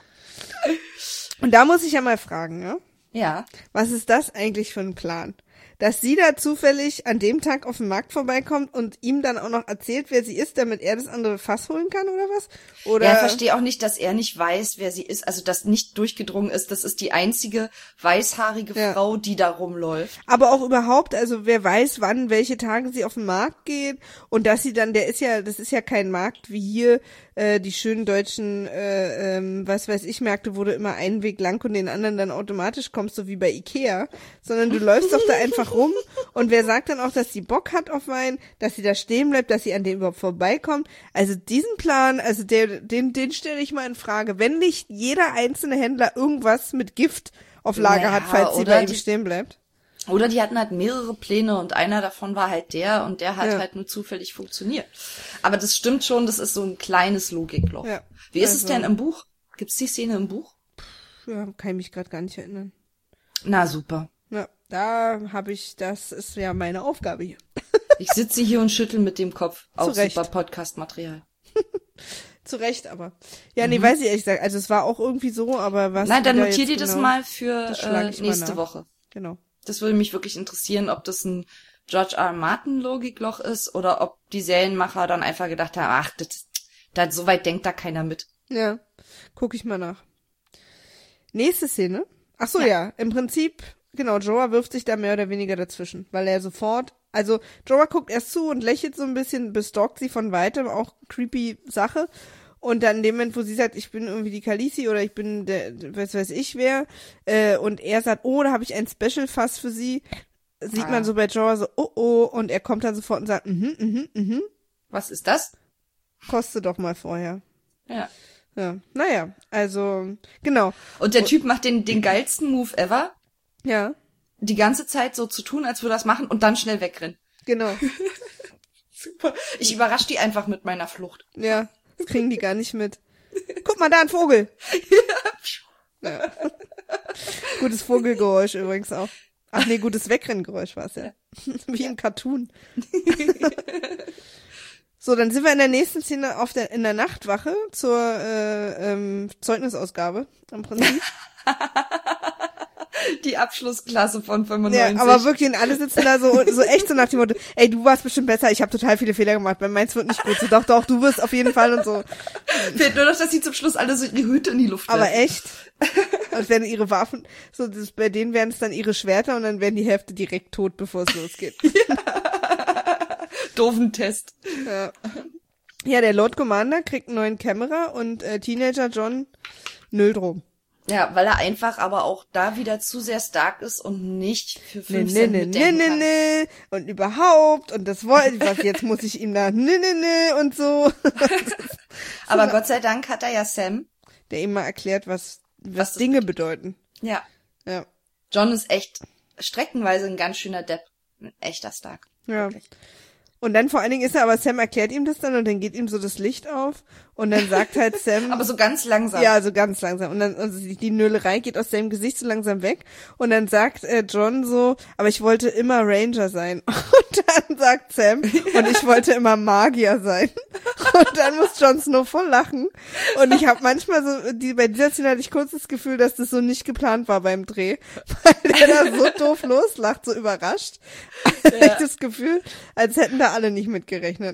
Speaker 2: Und da muss ich ja mal fragen, ne?
Speaker 1: Ja.
Speaker 2: Was ist das eigentlich für ein Plan? Dass sie da zufällig an dem Tag auf dem Markt vorbeikommt und ihm dann auch noch erzählt, wer sie ist, damit er das andere Fass holen kann oder was? Oder?
Speaker 1: Ja, ich verstehe auch nicht, dass er nicht weiß, wer sie ist. Also, dass nicht durchgedrungen ist, das ist die einzige weißhaarige Frau, die da rumläuft.
Speaker 2: Aber auch überhaupt, also wer weiß, wann, welche Tage sie auf den Markt geht und dass sie dann, das ist ja kein Markt wie hier, die schönen deutschen, was weiß ich, Märkte, wo du immer einen Weg lang und den anderen dann automatisch kommst, so wie bei Ikea, sondern du läufst doch da einfach rum und wer sagt dann auch, dass sie Bock hat auf Wein, dass sie da stehen bleibt, dass sie an dem überhaupt vorbeikommt. Also diesen Plan, also den stelle ich mal in Frage. Wenn nicht jeder einzelne Händler irgendwas mit Gift auf Lager hat, falls sie bei ihm stehen bleibt.
Speaker 1: Oder die hatten halt mehrere Pläne und einer davon war halt der und der hat halt nur zufällig funktioniert. Aber das stimmt schon, das ist so ein kleines Logikloch. Ja. Wie ist es denn im Buch? Gibt's die Szene im Buch?
Speaker 2: Ja, kann ich mich gerade gar nicht erinnern.
Speaker 1: Na, super.
Speaker 2: Ja, da habe ich, das ist ja meine Aufgabe hier.
Speaker 1: Ich sitze hier und schüttel mit dem Kopf. Auch super Podcast-Material.
Speaker 2: Zu Recht, aber. Ja, nee, weiß ich ehrlich gesagt. Also es war auch irgendwie so, aber was.
Speaker 1: Nein, dann notier dir das mal für nächste Woche.
Speaker 2: Genau.
Speaker 1: Das würde mich wirklich interessieren, ob das ein George R. Martin Logikloch ist oder ob die Serienmacher dann einfach gedacht haben, ach, das so weit denkt da keiner mit.
Speaker 2: Ja, guck ich mal nach. Nächste Szene. Ach so, ja. Im Prinzip, genau, Jorah wirft sich da mehr oder weniger dazwischen, weil er sofort, also Jorah guckt erst zu und lächelt so ein bisschen, bestalkt sie von weitem, auch creepy Sache. Und dann in dem Moment, wo sie sagt, ich bin irgendwie die Khaleesi oder ich bin der, was weiß ich wer, und er sagt, oh, da habe ich ein Special-Fass für sie, sieht man so bei Jorah so, oh, und er kommt dann sofort und sagt,
Speaker 1: Was ist das?
Speaker 2: Koste doch mal vorher.
Speaker 1: Ja.
Speaker 2: Ja, naja, also, genau.
Speaker 1: Und der Typ macht den geilsten Move ever.
Speaker 2: Ja.
Speaker 1: Die ganze Zeit so zu tun, als würde er das machen und dann schnell wegrennen.
Speaker 2: Genau.
Speaker 1: Super. Ich überrasche die einfach mit meiner Flucht.
Speaker 2: Ja. Das kriegen die gar nicht mit. Guck mal, da ein Vogel. Ja. Gutes Vogelgeräusch übrigens auch. Ach nee, gutes Wegrenngeräusch war es ja. Wie im Cartoon. So, dann sind wir in der nächsten Szene in der Nachtwache zur Zeugnisausgabe im Prinzip.
Speaker 1: Die Abschlussklasse von 95.
Speaker 2: Ja, aber wirklich, und alle sitzen da so echt so nach dem Motto, ey, du warst bestimmt besser, ich habe total viele Fehler gemacht, meins wird nicht gut. So, doch, du wirst auf jeden Fall und so.
Speaker 1: Fehlt nur noch, dass sie zum Schluss alle so ihre Hüte in die Luft werfen.
Speaker 2: Aber echt? Als werden ihre Waffen, so, bei denen werden es dann ihre Schwerter und dann werden die Hälfte direkt tot, bevor es losgeht.
Speaker 1: Ja. Doofen Test.
Speaker 2: Ja, der Lord Commander kriegt einen neuen Kämmerer und Teenager John nölt rum.
Speaker 1: Ja, weil er einfach aber auch da wieder zu sehr stark ist und nicht für 5 Cent mitdenken kann.
Speaker 2: Und überhaupt, und das wollte, was jetzt muss ich ihm da, und so.
Speaker 1: Aber Gott sei Dank hat er ja Sam.
Speaker 2: Der ihm mal erklärt, was Dinge bedeuten.
Speaker 1: Ja.
Speaker 2: Ja.
Speaker 1: John ist echt streckenweise ein ganz schöner Depp. Ein echter Stark.
Speaker 2: Ja.
Speaker 1: Wirklich.
Speaker 2: Und dann vor allen Dingen aber Sam erklärt ihm das dann und dann geht ihm so das Licht auf und dann sagt halt Sam.
Speaker 1: Aber so ganz langsam.
Speaker 2: Ja, so ganz langsam. Und dann, also die Nölerei geht aus seinem Gesicht so langsam weg und dann sagt John so, aber ich wollte immer Ranger sein. Und dann sagt Sam, und ich wollte immer Magier sein. Und dann muss Jon Snow voll lachen. Und ich habe manchmal so, bei dieser Szene hatte ich kurz das Gefühl, dass das so nicht geplant war beim Dreh. Weil der da so doof loslacht, so überrascht. Ja. Ich das Gefühl, als hätten da alle nicht mitgerechnet.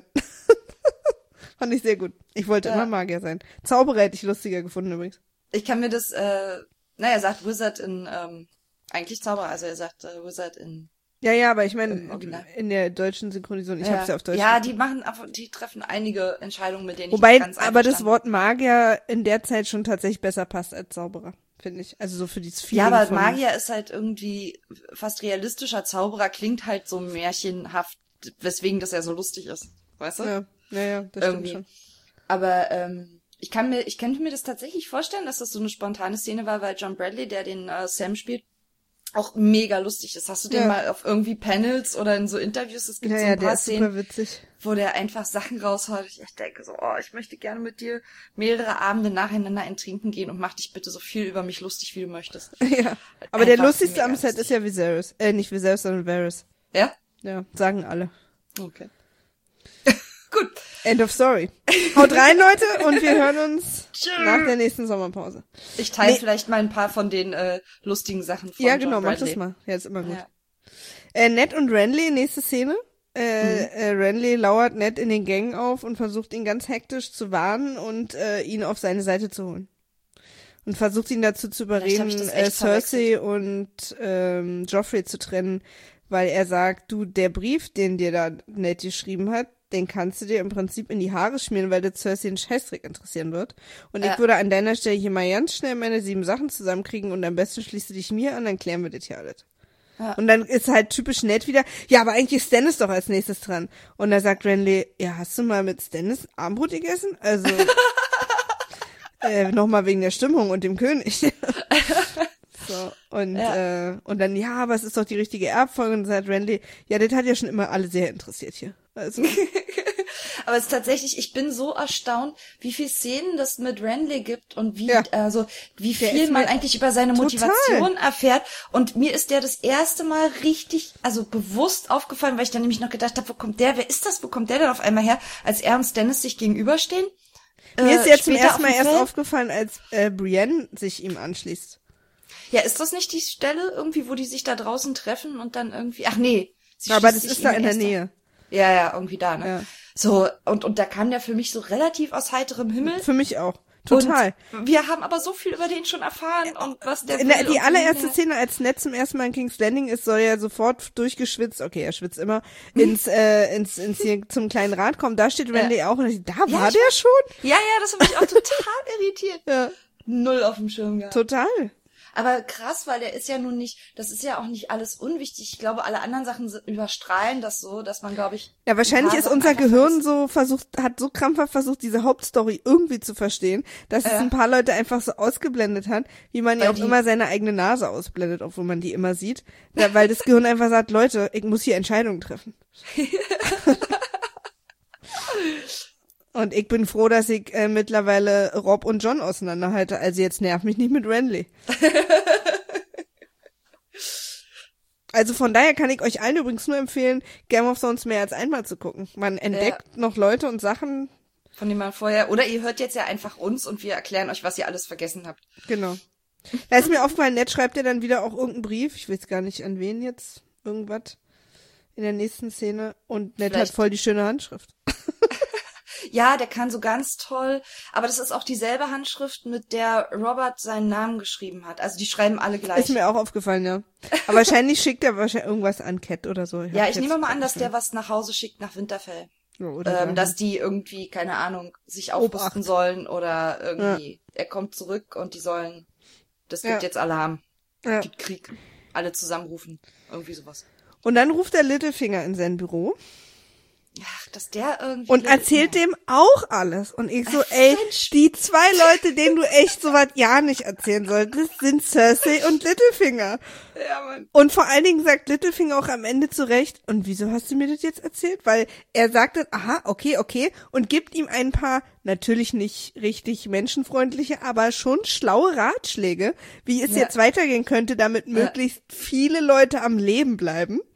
Speaker 2: Fand ich sehr gut. Ich wollte immer Magier sein. Zauberer hätte ich lustiger gefunden übrigens.
Speaker 1: Ich kann mir das, er sagt Wizard in, eigentlich Zauberer, also er sagt Wizard in...
Speaker 2: Ja, aber ich meine, in der deutschen Synchronisation, ich hab's ja auf Deutsch.
Speaker 1: Ja, die treffen einige Entscheidungen, mit denen
Speaker 2: Wobei,
Speaker 1: ich ganz
Speaker 2: aber das Wort Magier in der Zeit schon tatsächlich besser passt als Zauberer, finde ich. Also so für dieses Feeling.
Speaker 1: Ja, aber Magier ist halt irgendwie fast realistischer. Zauberer klingt halt so märchenhaft, weswegen das ja so lustig ist. Weißt du?
Speaker 2: Ja, das stimmt schon.
Speaker 1: Aber ich könnte mir das tatsächlich vorstellen, dass das so eine spontane Szene war, weil John Bradley, der den Sam spielt, auch mega lustig ist. Hast du den mal auf irgendwie Panels oder in so Interviews? Es gibt so ein paar Szenen, wo der einfach Sachen raushaut. Ich denke so, ich möchte gerne mit dir mehrere Abende nacheinander ein Trinken gehen und mach dich bitte so viel über mich lustig, wie du möchtest.
Speaker 2: Ja, aber der lustigste am Set ist ja Viserys. Nicht Viserys, sondern Varys.
Speaker 1: Ja?
Speaker 2: Ja, sagen alle.
Speaker 1: Okay. Gut.
Speaker 2: End of story. Haut rein, Leute, und wir hören uns nach der nächsten Sommerpause.
Speaker 1: Ich teile vielleicht mal ein paar von den lustigen Sachen von
Speaker 2: Ja, genau,
Speaker 1: John Bradley.
Speaker 2: mach das mal. Ja, ist immer gut. Ja. Ned und Renly, nächste Szene. Renly lauert Ned in den Gängen auf und versucht ihn ganz hektisch zu warnen und ihn auf seine Seite zu holen. Und versucht ihn dazu zu überreden, Cersei und Joffrey zu trennen, weil er sagt, du, der Brief, den dir da Ned geschrieben hat, den kannst du dir im Prinzip in die Haare schmieren, weil der Cersei einen Scheißdreck interessieren wird. Und ich würde an deiner Stelle hier mal ganz schnell meine 7 Sachen zusammenkriegen und am besten schließt du dich mir an, dann klären wir das hier alles. Ja. Und dann ist halt typisch Ned wieder, ja, aber eigentlich ist Stannis doch als nächstes dran. Und da sagt Renly, ja, hast du mal mit Stannis Abendbrot gegessen? Also, nochmal wegen der Stimmung und dem König. So, und dann, ja, aber es ist doch die richtige Erbfolge. Und dann sagt Renly, ja, das hat ja schon immer alle sehr interessiert hier. Also.
Speaker 1: Aber es ist tatsächlich, ich bin so erstaunt, wie viel Szenen das mit Renly gibt und wie, wie viel man eigentlich über seine Motivation erfährt. Und mir ist der das erste Mal richtig, bewusst aufgefallen, weil ich dann nämlich noch gedacht habe, wer ist das, wo kommt der denn auf einmal her, als er und Stannis sich gegenüberstehen?
Speaker 2: Mir ist jetzt zum ersten Mal erst aufgefallen, als Brienne sich ihm anschließt.
Speaker 1: Ja, ist das nicht die Stelle irgendwie, wo die sich da draußen treffen und dann irgendwie, ach nee.
Speaker 2: Aber das ist da in der Nähe.
Speaker 1: Ja, irgendwie da, ne?
Speaker 2: Ja.
Speaker 1: So, und da kam der für mich so relativ aus heiterem Himmel.
Speaker 2: Für mich auch. Total.
Speaker 1: Und wir haben aber so viel über den schon erfahren und was der
Speaker 2: die allererste Szene, als Ned zum ersten Mal in King's Landing ist, soll er sofort durchgeschwitzt, okay, er schwitzt immer, ins hier zum kleinen Rad kommen. Da steht Renly auch und da war der schon?
Speaker 1: Ja, das hat mich auch total irritiert.
Speaker 2: Ja.
Speaker 1: Null auf dem Schirm gehabt.
Speaker 2: Total.
Speaker 1: Aber krass, weil der ist ja nun nicht, das ist ja auch nicht alles unwichtig. Ich glaube, alle anderen Sachen überstrahlen das so, dass man, glaube ich...
Speaker 2: Ja, wahrscheinlich ist unser Gehirn hat so krampfhaft versucht, diese Hauptstory irgendwie zu verstehen, dass es ein paar Leute einfach so ausgeblendet hat, wie man ja auch immer seine eigene Nase ausblendet, obwohl man die immer sieht. Ja, weil das Gehirn einfach sagt, Leute, ich muss hier Entscheidungen treffen. Und ich bin froh, dass ich mittlerweile Rob und Jon auseinanderhalte. Also jetzt nerv mich nicht mit Renly. Also von daher kann ich euch allen übrigens nur empfehlen, Game of Thrones mehr als einmal zu gucken. Man entdeckt noch Leute und Sachen.
Speaker 1: Von denen man vorher... Oder ihr hört jetzt ja einfach uns und wir erklären euch, was ihr alles vergessen habt.
Speaker 2: Genau. Da ist mir aufgefallen, Ned schreibt ja dann wieder auch irgendeinen Brief. Ich weiß gar nicht, an wen jetzt. Irgendwas in der nächsten Szene. Und Ned hat voll die schöne Handschrift.
Speaker 1: Ja, der kann so ganz toll, aber das ist auch dieselbe Handschrift, mit der Robert seinen Namen geschrieben hat. Also die schreiben alle gleich.
Speaker 2: Ist mir auch aufgefallen, ja. Aber wahrscheinlich schickt er irgendwas an Cat oder so.
Speaker 1: Ich nehme mal an, dass der was nach Hause schickt nach Winterfell. Ja, dass die irgendwie, keine Ahnung, sich aufrüsten sollen oder irgendwie, er kommt zurück und die sollen, das gibt jetzt Alarm. Es gibt Krieg. Alle zusammenrufen. Irgendwie sowas.
Speaker 2: Und dann ruft der Littlefinger in sein Büro.
Speaker 1: Ach, dass der irgendwie...
Speaker 2: Und erzählt dem auch alles. Und ich so, die 2 Leute, denen du echt sowas ja nicht erzählen solltest, sind Cersei und Littlefinger.
Speaker 1: Ja, Mann.
Speaker 2: Und vor allen Dingen sagt Littlefinger auch am Ende zurecht, und wieso hast du mir das jetzt erzählt? Weil er sagt dann, aha, okay, und gibt ihm ein paar, natürlich nicht richtig menschenfreundliche, aber schon schlaue Ratschläge, wie es jetzt weitergehen könnte, damit möglichst viele Leute am Leben bleiben.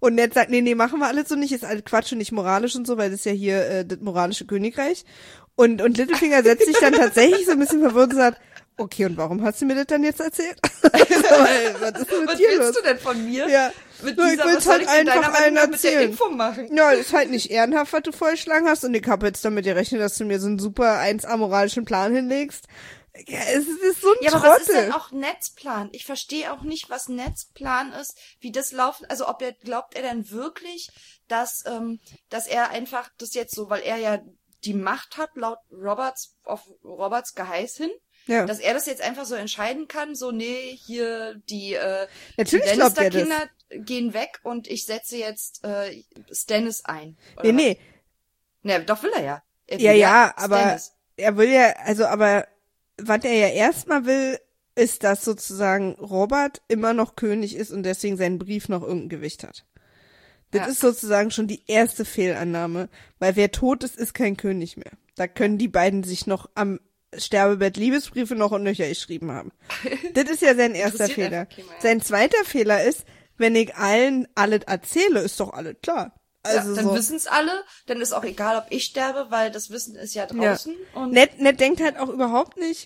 Speaker 2: Und Ned sagt, nee, machen wir alles so nicht, ist alles Quatsch und nicht moralisch und so, weil das ist ja hier das moralische Königreich. Und Littlefinger setzt sich dann tatsächlich so ein bisschen verwirrt und sagt, okay, und warum hast du mir das dann jetzt erzählt? Was
Speaker 1: willst du denn von mir?
Speaker 2: Ja.
Speaker 1: Mit
Speaker 2: ich
Speaker 1: dieser,
Speaker 2: will
Speaker 1: was soll
Speaker 2: halt
Speaker 1: ich in deiner
Speaker 2: einfach
Speaker 1: Meinung
Speaker 2: allen
Speaker 1: nach mit der
Speaker 2: erzählen.
Speaker 1: Info machen?
Speaker 2: Ja, ist halt nicht ehrenhaft, was du vorgeschlagen hast. Und ich habe jetzt damit gerechnet, dass du mir so einen super 1A moralischen Plan hinlegst. Ja, es ist so ein
Speaker 1: Ja,
Speaker 2: Trottel.
Speaker 1: aber was ist denn auch Netzplan? Ich verstehe auch nicht, was Netzplan ist, wie das laufen, also glaubt er denn wirklich, dass er einfach das jetzt so, weil er ja die Macht hat, laut auf Roberts Geheiß hin,
Speaker 2: Ja.
Speaker 1: dass er das jetzt einfach so entscheiden kann, so, nee, hier die
Speaker 2: Natürlich glaubt er das.
Speaker 1: Lannister-Kinder gehen weg und ich setze jetzt Stannis ein.
Speaker 2: Nee, nee.
Speaker 1: Ne, doch will er ja. Er will
Speaker 2: Ja, aber
Speaker 1: Stannis.
Speaker 2: er will ja, also, aber was er ja erstmal will, ist, dass sozusagen Robert immer noch König ist und deswegen sein Brief noch irgendein Gewicht hat. Das ist sozusagen schon die erste Fehlannahme, weil wer tot ist, ist kein König mehr. Da können die beiden sich noch am Sterbebett Liebesbriefe noch und nöcher geschrieben haben. Das ist ja sein erster Fehler. Sein zweiter Fehler ist, wenn ich allen alles erzähle, ist doch alles klar. Also
Speaker 1: dann
Speaker 2: so.
Speaker 1: wissen's alle, dann ist auch egal, ob ich sterbe, weil das Wissen ist ja draußen.
Speaker 2: Ja.
Speaker 1: Und
Speaker 2: Ned denkt halt auch überhaupt nicht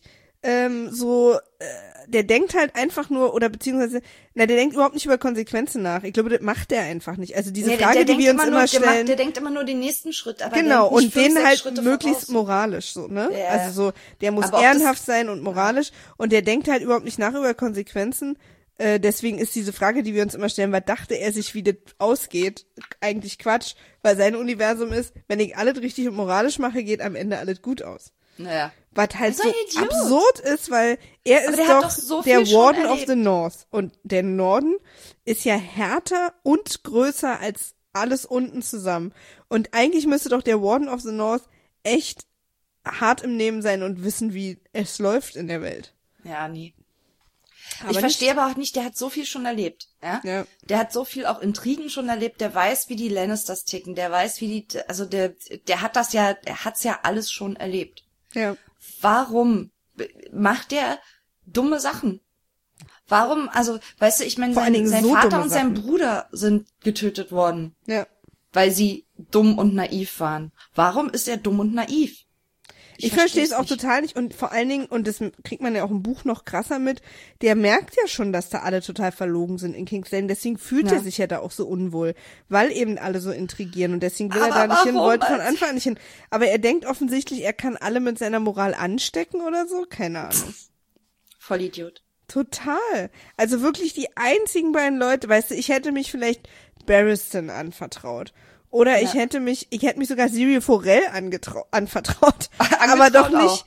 Speaker 2: der denkt halt einfach nur, oder beziehungsweise, der denkt überhaupt nicht über Konsequenzen nach. Ich glaube, das macht der einfach nicht. Also diese Frage, die wir uns immer stellen.
Speaker 1: Der denkt immer nur den nächsten Schritt, aber
Speaker 2: genau,
Speaker 1: der denkt nicht
Speaker 2: und den halt
Speaker 1: Schritte
Speaker 2: möglichst
Speaker 1: voraus.
Speaker 2: moralisch, so, ne?
Speaker 1: Ja.
Speaker 2: Also so, der muss
Speaker 1: Aber
Speaker 2: ehrenhaft sein und moralisch, und der denkt halt überhaupt nicht nach über Konsequenzen. Deswegen ist diese Frage, die wir uns immer stellen, was dachte er sich, wie das ausgeht, eigentlich Quatsch, weil sein Universum ist, wenn ich alles richtig und moralisch mache, geht am Ende alles gut aus.
Speaker 1: Naja.
Speaker 2: Was halt
Speaker 1: Das ist
Speaker 2: so
Speaker 1: ein Idiot.
Speaker 2: absurd ist, weil er ist
Speaker 1: der hat
Speaker 2: doch
Speaker 1: doch so
Speaker 2: der
Speaker 1: viel schon
Speaker 2: Warden of
Speaker 1: erlebt.
Speaker 2: the North. Und der Norden ist ja härter und größer als alles unten zusammen. Und eigentlich müsste doch der Warden of the North echt hart im Nehmen sein und wissen, wie es läuft in der Welt.
Speaker 1: Ja, nee.
Speaker 2: Aber
Speaker 1: Ich verstehe aber auch nicht, der hat so viel schon erlebt, ja?
Speaker 2: Ja.
Speaker 1: Der hat so viel auch Intrigen schon erlebt, der weiß, wie die Lannisters ticken, der weiß, wie der hat's ja alles schon erlebt.
Speaker 2: Ja.
Speaker 1: Warum macht der dumme Sachen? Warum, also, weißt du, ich meine,
Speaker 2: Vor allen Dingen
Speaker 1: sein
Speaker 2: so
Speaker 1: Vater
Speaker 2: dumme
Speaker 1: und sein
Speaker 2: Sachen.
Speaker 1: Bruder sind getötet worden,
Speaker 2: Ja.
Speaker 1: weil sie dumm und naiv waren. Warum ist er dumm und naiv?
Speaker 2: Ich verstehe es auch
Speaker 1: nicht.
Speaker 2: total nicht, und vor allen Dingen, und das kriegt man ja auch im Buch noch krasser mit, der merkt ja schon, dass da alle total verlogen sind in King's Landing, deswegen fühlt er sich ja da auch so unwohl, weil eben alle so intrigieren, und deswegen will er da nicht hin, wollte von Anfang an nicht hin. Aber er denkt offensichtlich, er kann alle mit seiner Moral anstecken oder so, keine Ahnung.
Speaker 1: Vollidiot.
Speaker 2: Total. Also wirklich die einzigen beiden Leute, weißt du, ich hätte mich vielleicht Barristan anvertraut. Oder ich hätte mich sogar Cyril Forel anvertraut. Aber doch nicht,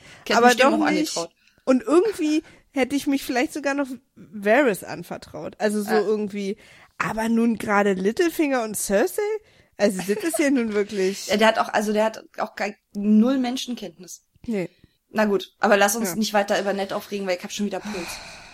Speaker 2: Und irgendwie hätte ich mich vielleicht sogar noch Varys anvertraut. Also so irgendwie. Aber nun gerade Littlefinger und Cersei? Also das ist ja nun wirklich.
Speaker 1: Der hat auch null Menschenkenntnis.
Speaker 2: Nee.
Speaker 1: Na gut, aber lass uns nicht weiter über Ned aufregen, weil ich hab schon wieder Puls.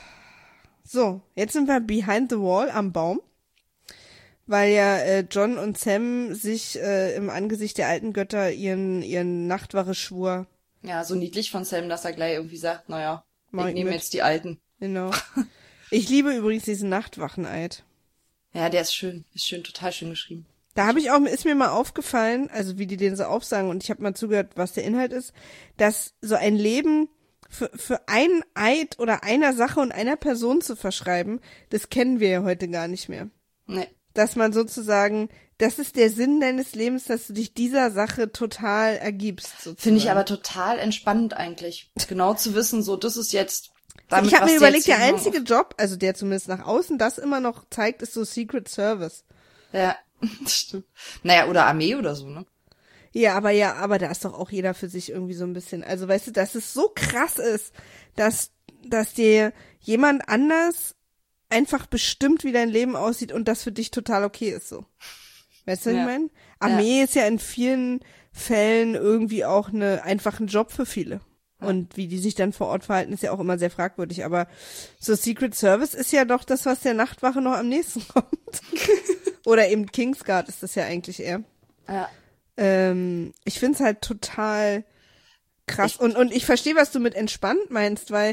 Speaker 2: So, jetzt sind wir behind the wall am Baum. Weil ja Jon und Sam sich im Angesicht der alten Götter ihren Nachtwache-Schwur.
Speaker 1: Ja, so niedlich von Sam, dass er gleich irgendwie sagt, naja,
Speaker 2: Mach
Speaker 1: ich nehme
Speaker 2: mit.
Speaker 1: jetzt die Alten.
Speaker 2: Genau. Ich liebe übrigens diesen Nachtwacheneid.
Speaker 1: Ja, der ist schön, total schön geschrieben.
Speaker 2: Da ist mir mal aufgefallen, also wie die den so aufsagen, und ich habe mal zugehört, was der Inhalt ist, dass so ein Leben für einen Eid oder einer Sache und einer Person zu verschreiben, das kennen wir ja heute gar nicht mehr.
Speaker 1: Nee.
Speaker 2: Dass man sozusagen, das ist der Sinn deines Lebens, dass du dich dieser Sache total ergibst. Sozusagen.
Speaker 1: Finde ich aber total entspannend eigentlich. Genau zu wissen, so, das ist jetzt... Damit,
Speaker 2: ich habe mir überlegt, der
Speaker 1: jetzt hier
Speaker 2: einzige Job, also der zumindest nach außen das immer noch zeigt, ist so Secret Service.
Speaker 1: Ja, stimmt. Naja, oder Armee oder so, ne?
Speaker 2: Ja, aber da ist doch auch jeder für sich irgendwie so ein bisschen. Also weißt du, dass es so krass ist, dass dir jemand anders einfach bestimmt, wie dein Leben aussieht und das für dich total okay ist so. Weißt du, was ich meine? Armee ist ja in vielen Fällen irgendwie auch einfach ein Job für viele. Ja. Und wie die sich dann vor Ort verhalten, ist ja auch immer sehr fragwürdig. Aber so Secret Service ist ja doch das, was der Nachtwache noch am nächsten kommt. Oder eben Kingsguard ist das ja eigentlich eher.
Speaker 1: Ja.
Speaker 2: Ich find's halt total krass. Und ich verstehe, was du mit entspannt meinst, weil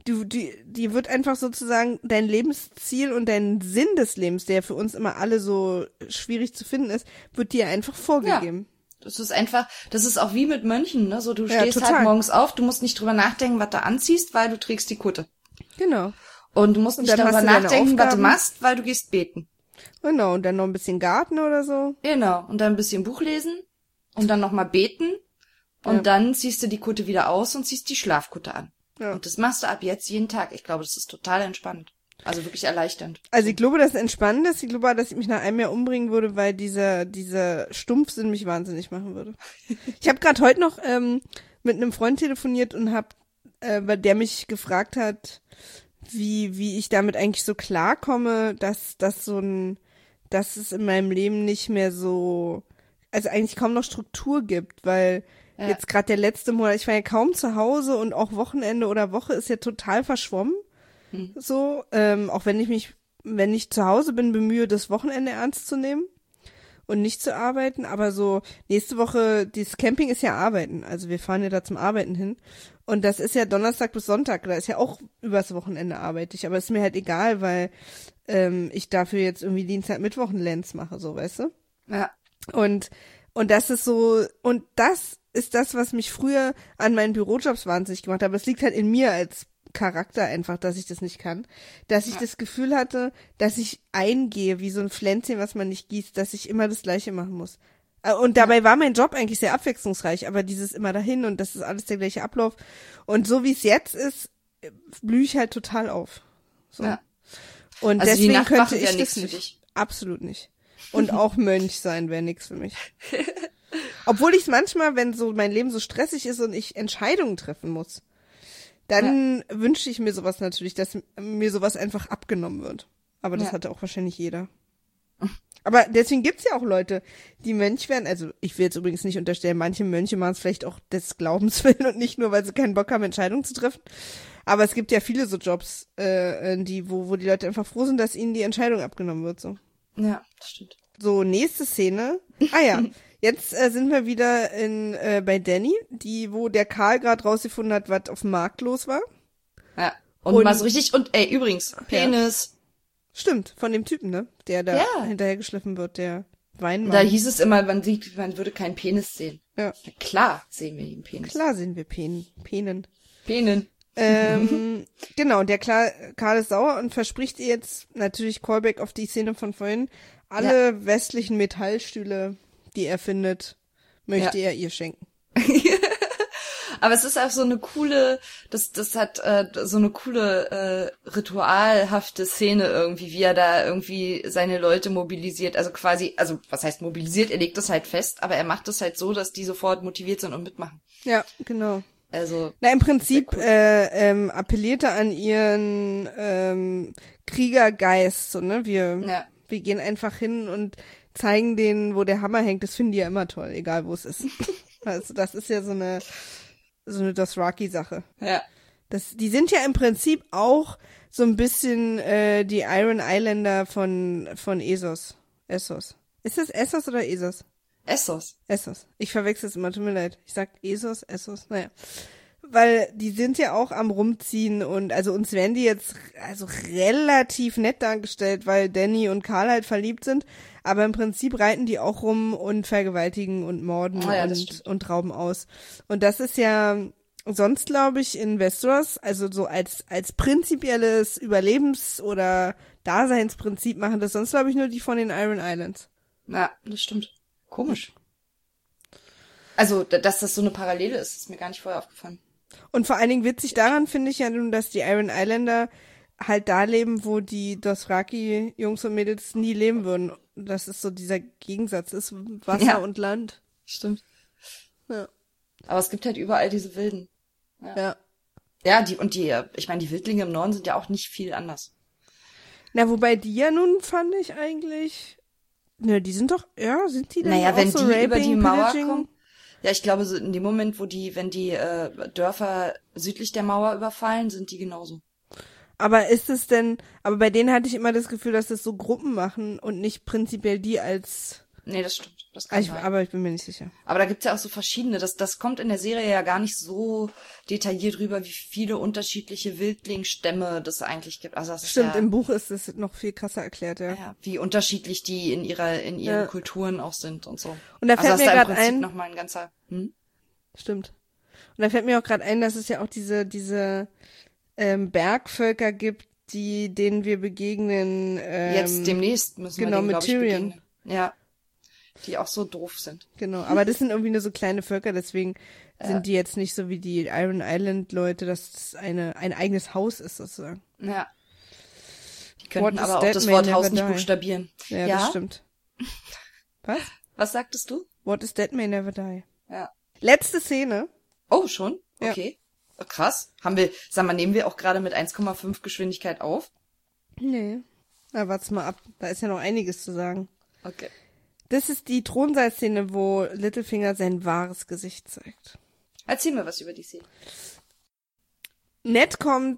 Speaker 2: die wird einfach sozusagen dein Lebensziel und dein Sinn des Lebens, der für uns immer alle so schwierig zu finden ist, wird dir einfach vorgegeben.
Speaker 1: Ja. Das ist auch wie mit Mönchen, ne? So, du
Speaker 2: Ja,
Speaker 1: stehst
Speaker 2: total.
Speaker 1: halt morgens auf, du musst nicht drüber nachdenken, was du anziehst, weil du trägst die Kutte.
Speaker 2: Genau.
Speaker 1: Und du musst
Speaker 2: Und
Speaker 1: nicht
Speaker 2: dann
Speaker 1: darüber
Speaker 2: hast du deine
Speaker 1: nachdenken, was du
Speaker 2: Aufgaben.
Speaker 1: machst, weil du gehst beten.
Speaker 2: Genau, und dann noch ein bisschen Garten oder so.
Speaker 1: Genau. Und dann ein bisschen Buch lesen und dann nochmal beten und
Speaker 2: Ja.
Speaker 1: dann ziehst du die Kutte wieder aus und ziehst die Schlafkutte an.
Speaker 2: Ja.
Speaker 1: Und das machst du ab jetzt jeden Tag. Ich glaube, das ist total entspannend. Also wirklich erleichternd.
Speaker 2: Also ich glaube, dass es entspannend ist. Ich glaube, dass ich mich nach einem Jahr umbringen würde, weil dieser Stumpfsinn mich wahnsinnig machen würde. Ich habe gerade heute noch mit einem Freund telefoniert und weil der mich gefragt hat, wie ich damit eigentlich so klarkomme, dass es in meinem Leben nicht mehr so, also eigentlich kaum noch Struktur gibt, weil jetzt gerade der letzte Monat, ich war ja kaum zu Hause und auch Wochenende oder Woche ist ja total verschwommen. So, auch wenn ich zu Hause bin, bemühe, das Wochenende ernst zu nehmen und nicht zu arbeiten, aber so nächste Woche, dieses Camping ist ja Arbeiten, also wir fahren ja da zum Arbeiten hin und das ist ja Donnerstag bis Sonntag, da ist ja auch übers Wochenende arbeite ich, aber ist mir halt egal, weil ich dafür jetzt irgendwie Dienstag, Mittwoch einen Lenz mache, so, weißt du?
Speaker 1: Ja.
Speaker 2: Und das ist so, und das ist das, was mich früher an meinen Bürojobs wahnsinnig gemacht hat, aber es liegt halt in mir als Charakter einfach, dass ich das nicht kann, dass ich das Gefühl hatte, dass ich eingehe wie so ein Pflänzchen, was man nicht gießt, dass ich immer das Gleiche machen muss. Und dabei war mein Job eigentlich sehr abwechslungsreich, aber dieses immer dahin und das ist alles der gleiche Ablauf. Und so wie es jetzt ist, blühe ich halt total auf. So.
Speaker 1: Ja.
Speaker 2: Und
Speaker 1: Also die
Speaker 2: deswegen
Speaker 1: Nachtwache
Speaker 2: könnte ich
Speaker 1: wäre
Speaker 2: das
Speaker 1: nichts für
Speaker 2: nicht.
Speaker 1: dich.
Speaker 2: Absolut nicht. Und auch Mönch sein wäre nichts für mich. Obwohl ich es manchmal, wenn so mein Leben so stressig ist und ich Entscheidungen treffen muss, dann wünsche ich mir sowas natürlich, dass mir sowas einfach abgenommen wird. Aber das hatte auch wahrscheinlich jeder. Aber deswegen gibt's ja auch Leute, die Mönch werden. Also ich will jetzt übrigens nicht unterstellen, manche Mönche machen es vielleicht auch des Glaubens willen und nicht nur, weil sie keinen Bock haben, Entscheidungen zu treffen. Aber es gibt ja viele so Jobs, wo die Leute einfach froh sind, dass ihnen die Entscheidung abgenommen wird. So,
Speaker 1: Ja, das stimmt.
Speaker 2: so nächste Szene. Ah ja, jetzt sind wir wieder bei Danny, wo der Karl gerade rausgefunden hat, was auf dem Markt los war.
Speaker 1: Ja. Und mal so richtig, und übrigens, Penis.
Speaker 2: Stimmt, von dem Typen, ne? Der da hinterhergeschliffen wird, der Weinmann.
Speaker 1: Da hieß es immer, man würde keinen Penis sehen.
Speaker 2: Ja.
Speaker 1: Na klar sehen wir den Penis.
Speaker 2: Klar sehen wir Penen.
Speaker 1: Penen.
Speaker 2: Genau, der Karl ist sauer und verspricht ihr jetzt, natürlich Callback auf die Szene von vorhin, alle westlichen Metallstühle, die er findet, möchte er ihr schenken.
Speaker 1: Aber es ist auch so eine coole, das hat so eine coole ritualhafte Szene irgendwie, wie er da irgendwie seine Leute mobilisiert. Also quasi, also was heißt mobilisiert? Er legt das halt fest, aber er macht das halt so, dass die sofort motiviert sind und mitmachen.
Speaker 2: Ja, genau.
Speaker 1: Also
Speaker 2: Im Prinzip appelliert er an ihren Kriegergeist, so, ne? Wir gehen einfach hin und zeigen denen, wo der Hammer hängt. Das finden die ja immer toll, egal wo es ist. Also das ist ja so eine Dothraki-Sache.
Speaker 1: Ja.
Speaker 2: Die sind ja im Prinzip auch so ein bisschen die Iron Islander von Essos. Ist das Essos oder Essos?
Speaker 1: Essos.
Speaker 2: Ich verwechsel es immer, tut mir leid. Ich sag Essos. Naja. Weil die sind ja auch am Rumziehen und also uns werden die jetzt also relativ nett dargestellt, weil Danny und Karl halt verliebt sind, aber im Prinzip reiten die auch rum und vergewaltigen und morden und rauben aus. Und das ist ja sonst, glaube ich, in Westeros, also so als prinzipielles Überlebens- oder Daseinsprinzip machen das sonst, glaube ich, nur die von den Iron Islands.
Speaker 1: Ja, das stimmt. Komisch. Also, dass das so eine Parallele ist mir gar nicht vorher aufgefallen.
Speaker 2: Und vor allen Dingen witzig daran finde ich ja nun, dass die Iron Islander halt da leben, wo die Dothraki-Jungs und Mädels nie leben würden. Das ist so dieser Gegensatz, ist Wasser und Land.
Speaker 1: Stimmt.
Speaker 2: Ja.
Speaker 1: Aber es gibt halt überall diese Wilden.
Speaker 2: Ja.
Speaker 1: Ja, ich meine, die Wildlinge im Norden sind ja auch nicht viel anders.
Speaker 2: Na, wobei die ja nun fand ich eigentlich, ne, die sind doch, sind die denn
Speaker 1: naja,
Speaker 2: auch
Speaker 1: wenn
Speaker 2: so
Speaker 1: die
Speaker 2: Raping,
Speaker 1: über die Mauer
Speaker 2: Pillaging?
Speaker 1: kommen. Ja, ich glaube, so in dem Moment, wenn die Dörfer südlich der Mauer überfallen, sind die genauso.
Speaker 2: Aber aber bei denen hatte ich immer das Gefühl, dass das so Gruppen machen und nicht prinzipiell die als...
Speaker 1: Nee, das stimmt. Das kann sein.
Speaker 2: Aber ich bin mir nicht sicher.
Speaker 1: Aber da gibt's ja auch so verschiedene. Das kommt in der Serie ja gar nicht so detailliert rüber, wie viele unterschiedliche Wildlingsstämme das eigentlich gibt. Also das
Speaker 2: Stimmt,
Speaker 1: ist ja,
Speaker 2: im Buch ist es noch viel krasser erklärt, ja.
Speaker 1: ja, wie unterschiedlich die in ihren Kulturen auch sind und so.
Speaker 2: Und da fällt
Speaker 1: also
Speaker 2: mir
Speaker 1: das ist da
Speaker 2: gerade
Speaker 1: im Prinzip
Speaker 2: ein,
Speaker 1: nochmal ein ganzer,
Speaker 2: Stimmt. Und da fällt mir auch gerade ein, dass es ja auch diese Bergvölker gibt, denen wir begegnen.
Speaker 1: Jetzt demnächst müssen
Speaker 2: genau,
Speaker 1: wir denen,
Speaker 2: mit
Speaker 1: glaube ich,
Speaker 2: Tyrion.
Speaker 1: begegnen. Ja. Die auch so doof sind.
Speaker 2: Genau, aber das sind irgendwie nur so kleine Völker, deswegen sind die jetzt nicht so wie die Iron Island Leute, dass es ein eigenes Haus ist sozusagen.
Speaker 1: Ja. Die könnten
Speaker 2: What is
Speaker 1: aber auch
Speaker 2: dead
Speaker 1: das
Speaker 2: may
Speaker 1: Wort
Speaker 2: never
Speaker 1: Haus nicht
Speaker 2: die.
Speaker 1: buchstabieren.
Speaker 2: Ja, das stimmt. Was?
Speaker 1: Was sagtest du?
Speaker 2: What is dead may never die.
Speaker 1: Ja.
Speaker 2: Letzte Szene.
Speaker 1: Oh, schon?
Speaker 2: Ja.
Speaker 1: Okay. Oh, krass. Sag mal, nehmen wir auch gerade mit 1,5 Geschwindigkeit auf?
Speaker 2: Nee. Na, warte mal ab. Da ist ja noch einiges zu sagen.
Speaker 1: Okay.
Speaker 2: Das ist die Thronsaal-Szene, wo Littlefinger sein wahres Gesicht zeigt.
Speaker 1: Erzähl mir was über die Szene.
Speaker 2: Ned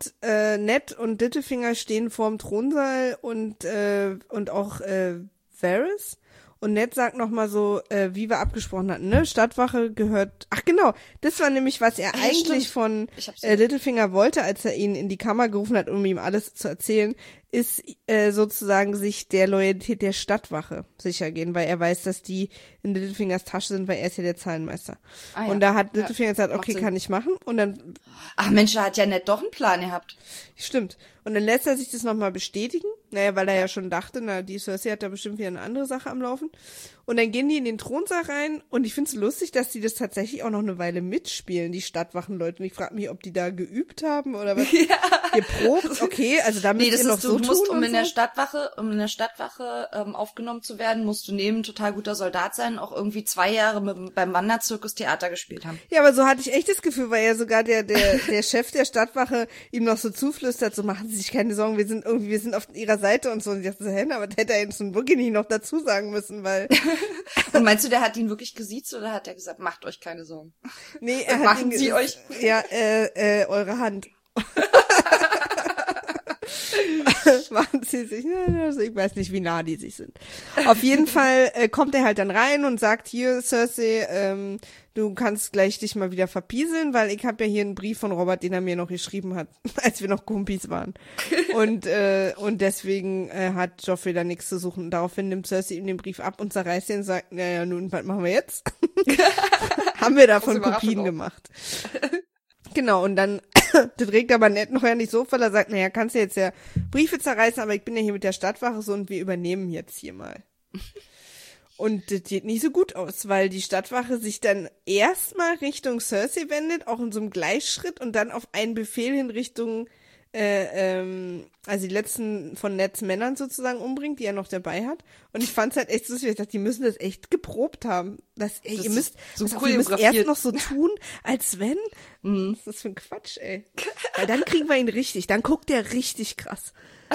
Speaker 2: und Littlefinger stehen vorm Thronsaal und auch Varys. Und Ned sagt nochmal so, wie wir abgesprochen hatten, ne? Stadtwache gehört, ach genau, das war nämlich, was er eigentlich von Littlefinger wollte, als er ihn in die Kammer gerufen hat, um ihm alles zu erzählen, ist sozusagen sich der Loyalität der Stadtwache sicher gehen, weil er weiß, dass die in Littlefingers Tasche sind, weil er ist ja der Zahlenmeister.
Speaker 1: Ah, ja.
Speaker 2: Und da hat Littlefinger gesagt,
Speaker 1: Macht
Speaker 2: okay,
Speaker 1: Sinn.
Speaker 2: kann ich machen. Und dann
Speaker 1: Ach Mensch, da hat ja Ned doch einen Plan gehabt.
Speaker 2: Stimmt. Und dann lässt er sich das nochmal bestätigen. Naja, weil er ja schon dachte, die Cersei hat da bestimmt wieder eine andere Sache am Laufen. Und dann gehen die in den Thronsaal rein. Und ich finde es lustig, dass die das tatsächlich auch noch eine Weile mitspielen, die Stadtwachenleute. Und ich frage mich, ob die da geübt haben oder was. Geprobt? Okay, also da müsst ihr noch so
Speaker 1: du musst,
Speaker 2: tun
Speaker 1: um
Speaker 2: und
Speaker 1: in der
Speaker 2: so.
Speaker 1: Stadtwache aufgenommen zu werden, musst du neben total guter Soldat sein, auch irgendwie 2 Jahre beim Wanderzirkus Theater gespielt haben.
Speaker 2: Ja, aber so hatte ich echt das Gefühl, weil ja sogar der Chef der Stadtwache ihm noch so zuflüstert, so machen Sie sich keine Sorgen, wir sind auf ihrer Seite und so. Und ich dachte so, hä, aber das hätte er jetzt nun wirklich nicht noch dazu sagen müssen, weil...
Speaker 1: Und meinst du, der hat ihn wirklich gesiezt oder hat er gesagt, macht euch keine Sorgen?
Speaker 2: Nee, er hat
Speaker 1: Machen Sie euch.
Speaker 2: Ja, eure Hand. Machen sie sich, also ich weiß nicht, wie nah die sich sind. Auf jeden Fall kommt er halt dann rein und sagt, hier, Cersei, du kannst gleich dich mal wieder verpieseln, weil ich habe ja hier einen Brief von Robert, den er mir noch geschrieben hat, als wir noch Kumpis waren. Und deswegen hat Joffrey da nichts zu suchen. Daraufhin nimmt Cersei ihm den Brief ab und zerreißt ihn und sagt, naja, nun, was machen wir jetzt? Haben wir davon Kopien gemacht. Genau, und dann, das regt aber Ned noch ja nicht so, weil er sagt, naja, kannst du jetzt ja Briefe zerreißen, aber ich bin ja hier mit der Stadtwache so und wir übernehmen jetzt hier mal. Und das geht nicht so gut aus, weil die Stadtwache sich dann erstmal Richtung Cersei wendet, auch in so einem Gleichschritt und dann auf einen Befehl hin Richtung, also die letzten von Neds Männern sozusagen umbringt, die er noch dabei hat. Und ich fand's halt echt so, ich dachte, die müssen das echt geprobt haben. Ihr müsst erst noch so tun, als wenn. Was ist das für ein Quatsch, ey. Weil dann kriegen wir ihn richtig, dann guckt der richtig krass.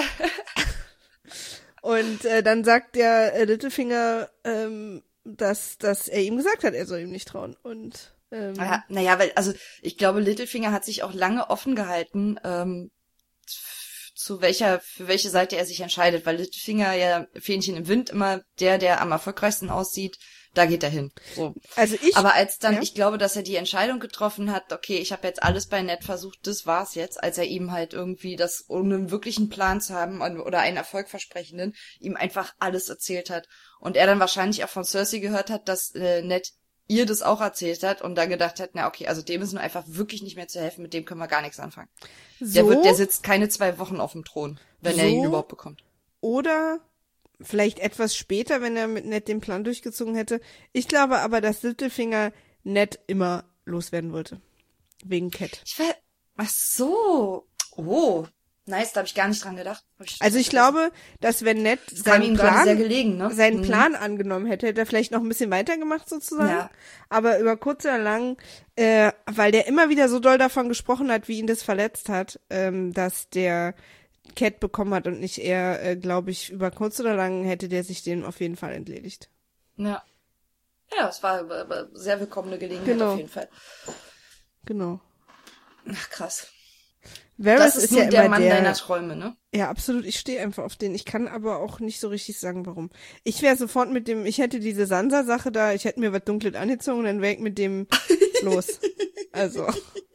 Speaker 2: Und dann sagt der Littlefinger, dass er ihm gesagt hat, er soll ihm nicht trauen. Und
Speaker 1: naja, weil, also ich glaube, Littlefinger hat sich auch lange offen gehalten, für welche Seite er sich entscheidet, weil Littlefinger ja Fähnchen im Wind immer der am erfolgreichsten aussieht, da geht er hin. So.
Speaker 2: Also
Speaker 1: aber als dann, ich glaube, dass er die Entscheidung getroffen hat, okay, ich habe jetzt alles bei Ned versucht, das war's jetzt, als er ihm halt irgendwie das, ohne einen wirklichen Plan zu haben oder einen erfolgversprechenden, ihm einfach alles erzählt hat. Und er dann wahrscheinlich auch von Cersei gehört hat, dass Ned ihr das auch erzählt hat und dann gedacht hat, na okay, also dem ist nur einfach wirklich nicht mehr zu helfen, mit dem können wir gar nichts anfangen. Der sitzt keine 2 Wochen auf dem Thron, wenn er ihn überhaupt bekommt.
Speaker 2: Oder vielleicht etwas später, wenn er mit Ned den Plan durchgezogen hätte. Ich glaube aber, dass Littlefinger Ned immer loswerden wollte. Wegen Cat.
Speaker 1: Ach so. Oh. Nice, da habe ich gar nicht dran gedacht.
Speaker 2: Also ich glaube, dass wenn Ned seinen Plan angenommen hätte, hätte er vielleicht noch ein bisschen weitergemacht sozusagen. Ja. Aber über kurz oder lang, weil der immer wieder so doll davon gesprochen hat, wie ihn das verletzt hat, dass der Cat bekommen hat und nicht er, glaube ich, über kurz oder lang hätte der sich dem auf jeden Fall entledigt.
Speaker 1: Ja. Ja, es war eine sehr willkommene Gelegenheit auf jeden Fall.
Speaker 2: Genau.
Speaker 1: Ach, krass.
Speaker 2: Varys
Speaker 1: Das ist
Speaker 2: ja
Speaker 1: nun der
Speaker 2: immer
Speaker 1: Mann deiner Träume, ne?
Speaker 2: Ja, absolut. Ich stehe einfach auf den. Ich kann aber auch nicht so richtig sagen, warum. Ich wäre sofort mit dem, ich hätte diese Sansa-Sache da, ich hätte mir was Dunkles angezogen und dann wäre ich mit dem los. Also.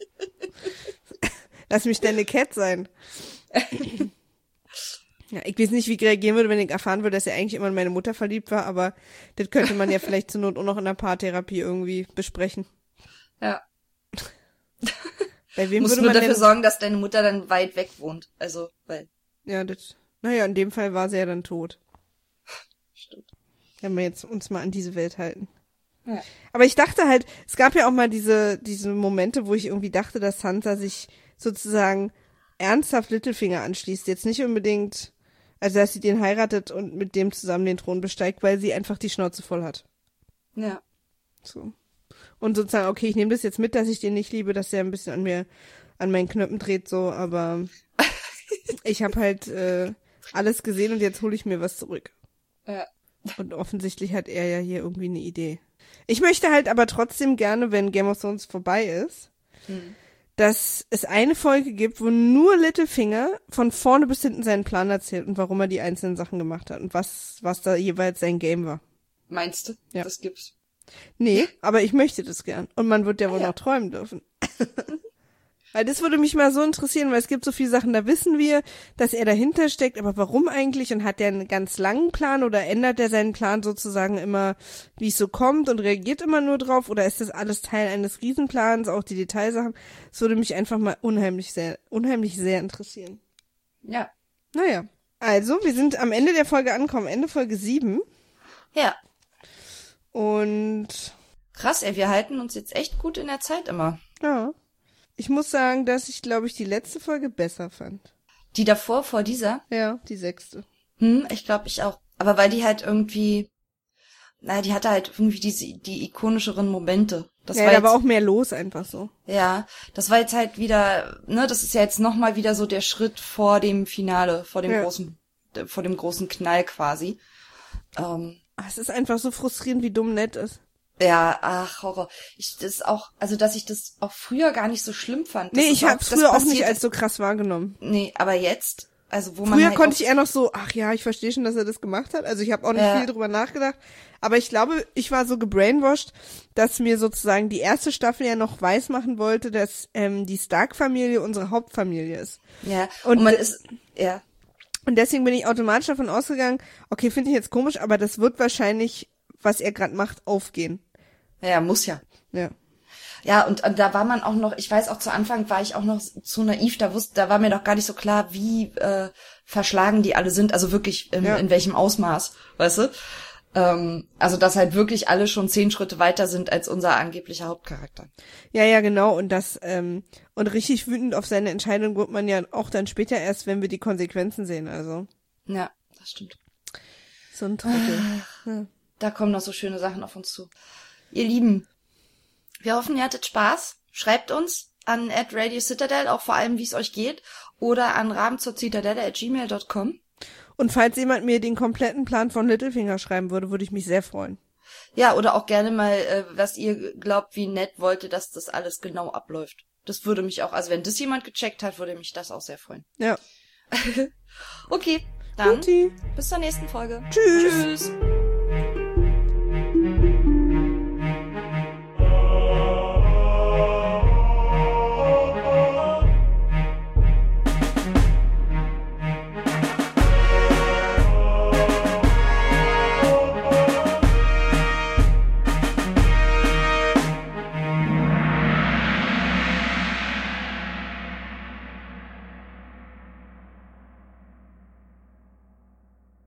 Speaker 2: Lass mich deine Cat sein. Ja, ich weiß nicht, wie ich reagieren würde, wenn ich erfahren würde, dass er eigentlich immer in meine Mutter verliebt war, aber das könnte man ja vielleicht zur Not auch noch in der Paartherapie irgendwie besprechen.
Speaker 1: Ja.
Speaker 2: Bei wem
Speaker 1: Musst
Speaker 2: würde
Speaker 1: nur
Speaker 2: man
Speaker 1: dafür
Speaker 2: denn,
Speaker 1: sorgen, dass deine Mutter dann weit weg wohnt. Also, weil.
Speaker 2: ja, naja, in dem Fall war sie ja dann tot.
Speaker 1: Stimmt.
Speaker 2: Wenn wir jetzt uns mal an diese Welt halten.
Speaker 1: Ja.
Speaker 2: Aber ich dachte halt, es gab ja auch mal diese Momente, wo ich irgendwie dachte, dass Sansa sich sozusagen ernsthaft Littlefinger anschließt. Jetzt nicht unbedingt, also dass sie den heiratet und mit dem zusammen den Thron besteigt, weil sie einfach die Schnauze voll hat.
Speaker 1: Ja.
Speaker 2: So. Und sozusagen, okay, ich nehme das jetzt mit, dass ich den nicht liebe, dass der ein bisschen an meinen Knöpfen dreht, so, aber ich habe halt alles gesehen und jetzt hole ich mir was zurück.
Speaker 1: Ja.
Speaker 2: Und offensichtlich hat er ja hier irgendwie eine Idee. Ich möchte halt aber trotzdem gerne, wenn Game of Thrones vorbei ist, dass es eine Folge gibt, wo nur Littlefinger von vorne bis hinten seinen Plan erzählt und warum er die einzelnen Sachen gemacht hat und was da jeweils sein Game war.
Speaker 1: Meinst du?
Speaker 2: Ja.
Speaker 1: Das gibt's.
Speaker 2: Nee, aber ich möchte das gern. Und man wird ja wohl noch träumen dürfen. Weil das würde mich mal so interessieren, weil es gibt so viele Sachen, da wissen wir, dass er dahinter steckt, aber warum eigentlich? Und hat er einen ganz langen Plan oder ändert er seinen Plan sozusagen immer, wie es so kommt und reagiert immer nur drauf? Oder ist das alles Teil eines Riesenplans, auch die Detailsachen? Das würde mich einfach mal unheimlich sehr interessieren.
Speaker 1: Ja.
Speaker 2: Naja, also wir sind am Ende der Folge angekommen, Ende Folge 7.
Speaker 1: Ja.
Speaker 2: Und
Speaker 1: Krass, ey, wir halten uns jetzt echt gut in der Zeit immer.
Speaker 2: ja, ich muss sagen, dass ich, glaube ich, die letzte Folge besser fand.
Speaker 1: Die davor, vor dieser?
Speaker 2: Ja, die 6.
Speaker 1: Ich glaube, ich auch. Aber weil die halt irgendwie, die hatte halt irgendwie die ikonischeren Momente. Das
Speaker 2: Ja,
Speaker 1: war
Speaker 2: da
Speaker 1: jetzt,
Speaker 2: war auch mehr los einfach so.
Speaker 1: ja, das war jetzt halt wieder, ne, das ist ja jetzt nochmal wieder so der Schritt vor dem Finale, vor dem großen Knall quasi.
Speaker 2: Es ist einfach so frustrierend, wie dumm Ned ist.
Speaker 1: Ja, ach, Horror. Dass ich das auch früher gar nicht so schlimm fand.
Speaker 2: Nee, ich hab's früher auch nicht als so krass wahrgenommen.
Speaker 1: Nee, aber jetzt, also wo man
Speaker 2: Früher
Speaker 1: halt
Speaker 2: konnte ich eher noch so, ach ja, ich verstehe schon, dass er das gemacht hat. Also ich habe auch nicht viel drüber nachgedacht. Aber ich glaube, ich war so gebrainwashed, dass mir sozusagen die erste Staffel ja noch weismachen wollte, dass die Stark-Familie unsere Hauptfamilie ist.
Speaker 1: Ja, und man ist, ja.
Speaker 2: Und deswegen bin ich automatisch davon ausgegangen, okay, finde ich jetzt komisch, aber das wird wahrscheinlich, was er gerade macht, aufgehen.
Speaker 1: Ja, muss ja.
Speaker 2: Ja.
Speaker 1: Ja, und da war man auch noch, ich weiß auch zu Anfang war ich auch noch zu naiv, da war mir doch gar nicht so klar, wie verschlagen die alle sind, also wirklich in welchem Ausmaß, weißt du? Also dass halt wirklich alle schon 10 Schritte weiter sind als unser angeblicher Hauptcharakter.
Speaker 2: Ja, genau, und und richtig wütend auf seine Entscheidung wird man ja auch dann später erst, wenn wir die Konsequenzen sehen, also.
Speaker 1: Ja, das stimmt.
Speaker 2: So ein Trottel. Ja.
Speaker 1: Da kommen noch so schöne Sachen auf uns zu. Ihr Lieben, wir hoffen, ihr hattet Spaß. Schreibt uns an @radiocitadel, auch vor allem, wie es euch geht, oder an rabenzurzitadelle@gmail.com.
Speaker 2: Und falls jemand mir den kompletten Plan von Littlefinger schreiben würde, würde ich mich sehr freuen.
Speaker 1: Ja, oder auch gerne mal, was ihr glaubt, wie Ned wollte, dass das alles genau abläuft. Das würde mich auch, also wenn das jemand gecheckt hat, würde mich das auch sehr freuen.
Speaker 2: Ja.
Speaker 1: Okay, dann
Speaker 2: Guti.
Speaker 1: bis zur nächsten Folge.
Speaker 2: Tschüss.
Speaker 1: Tschüss.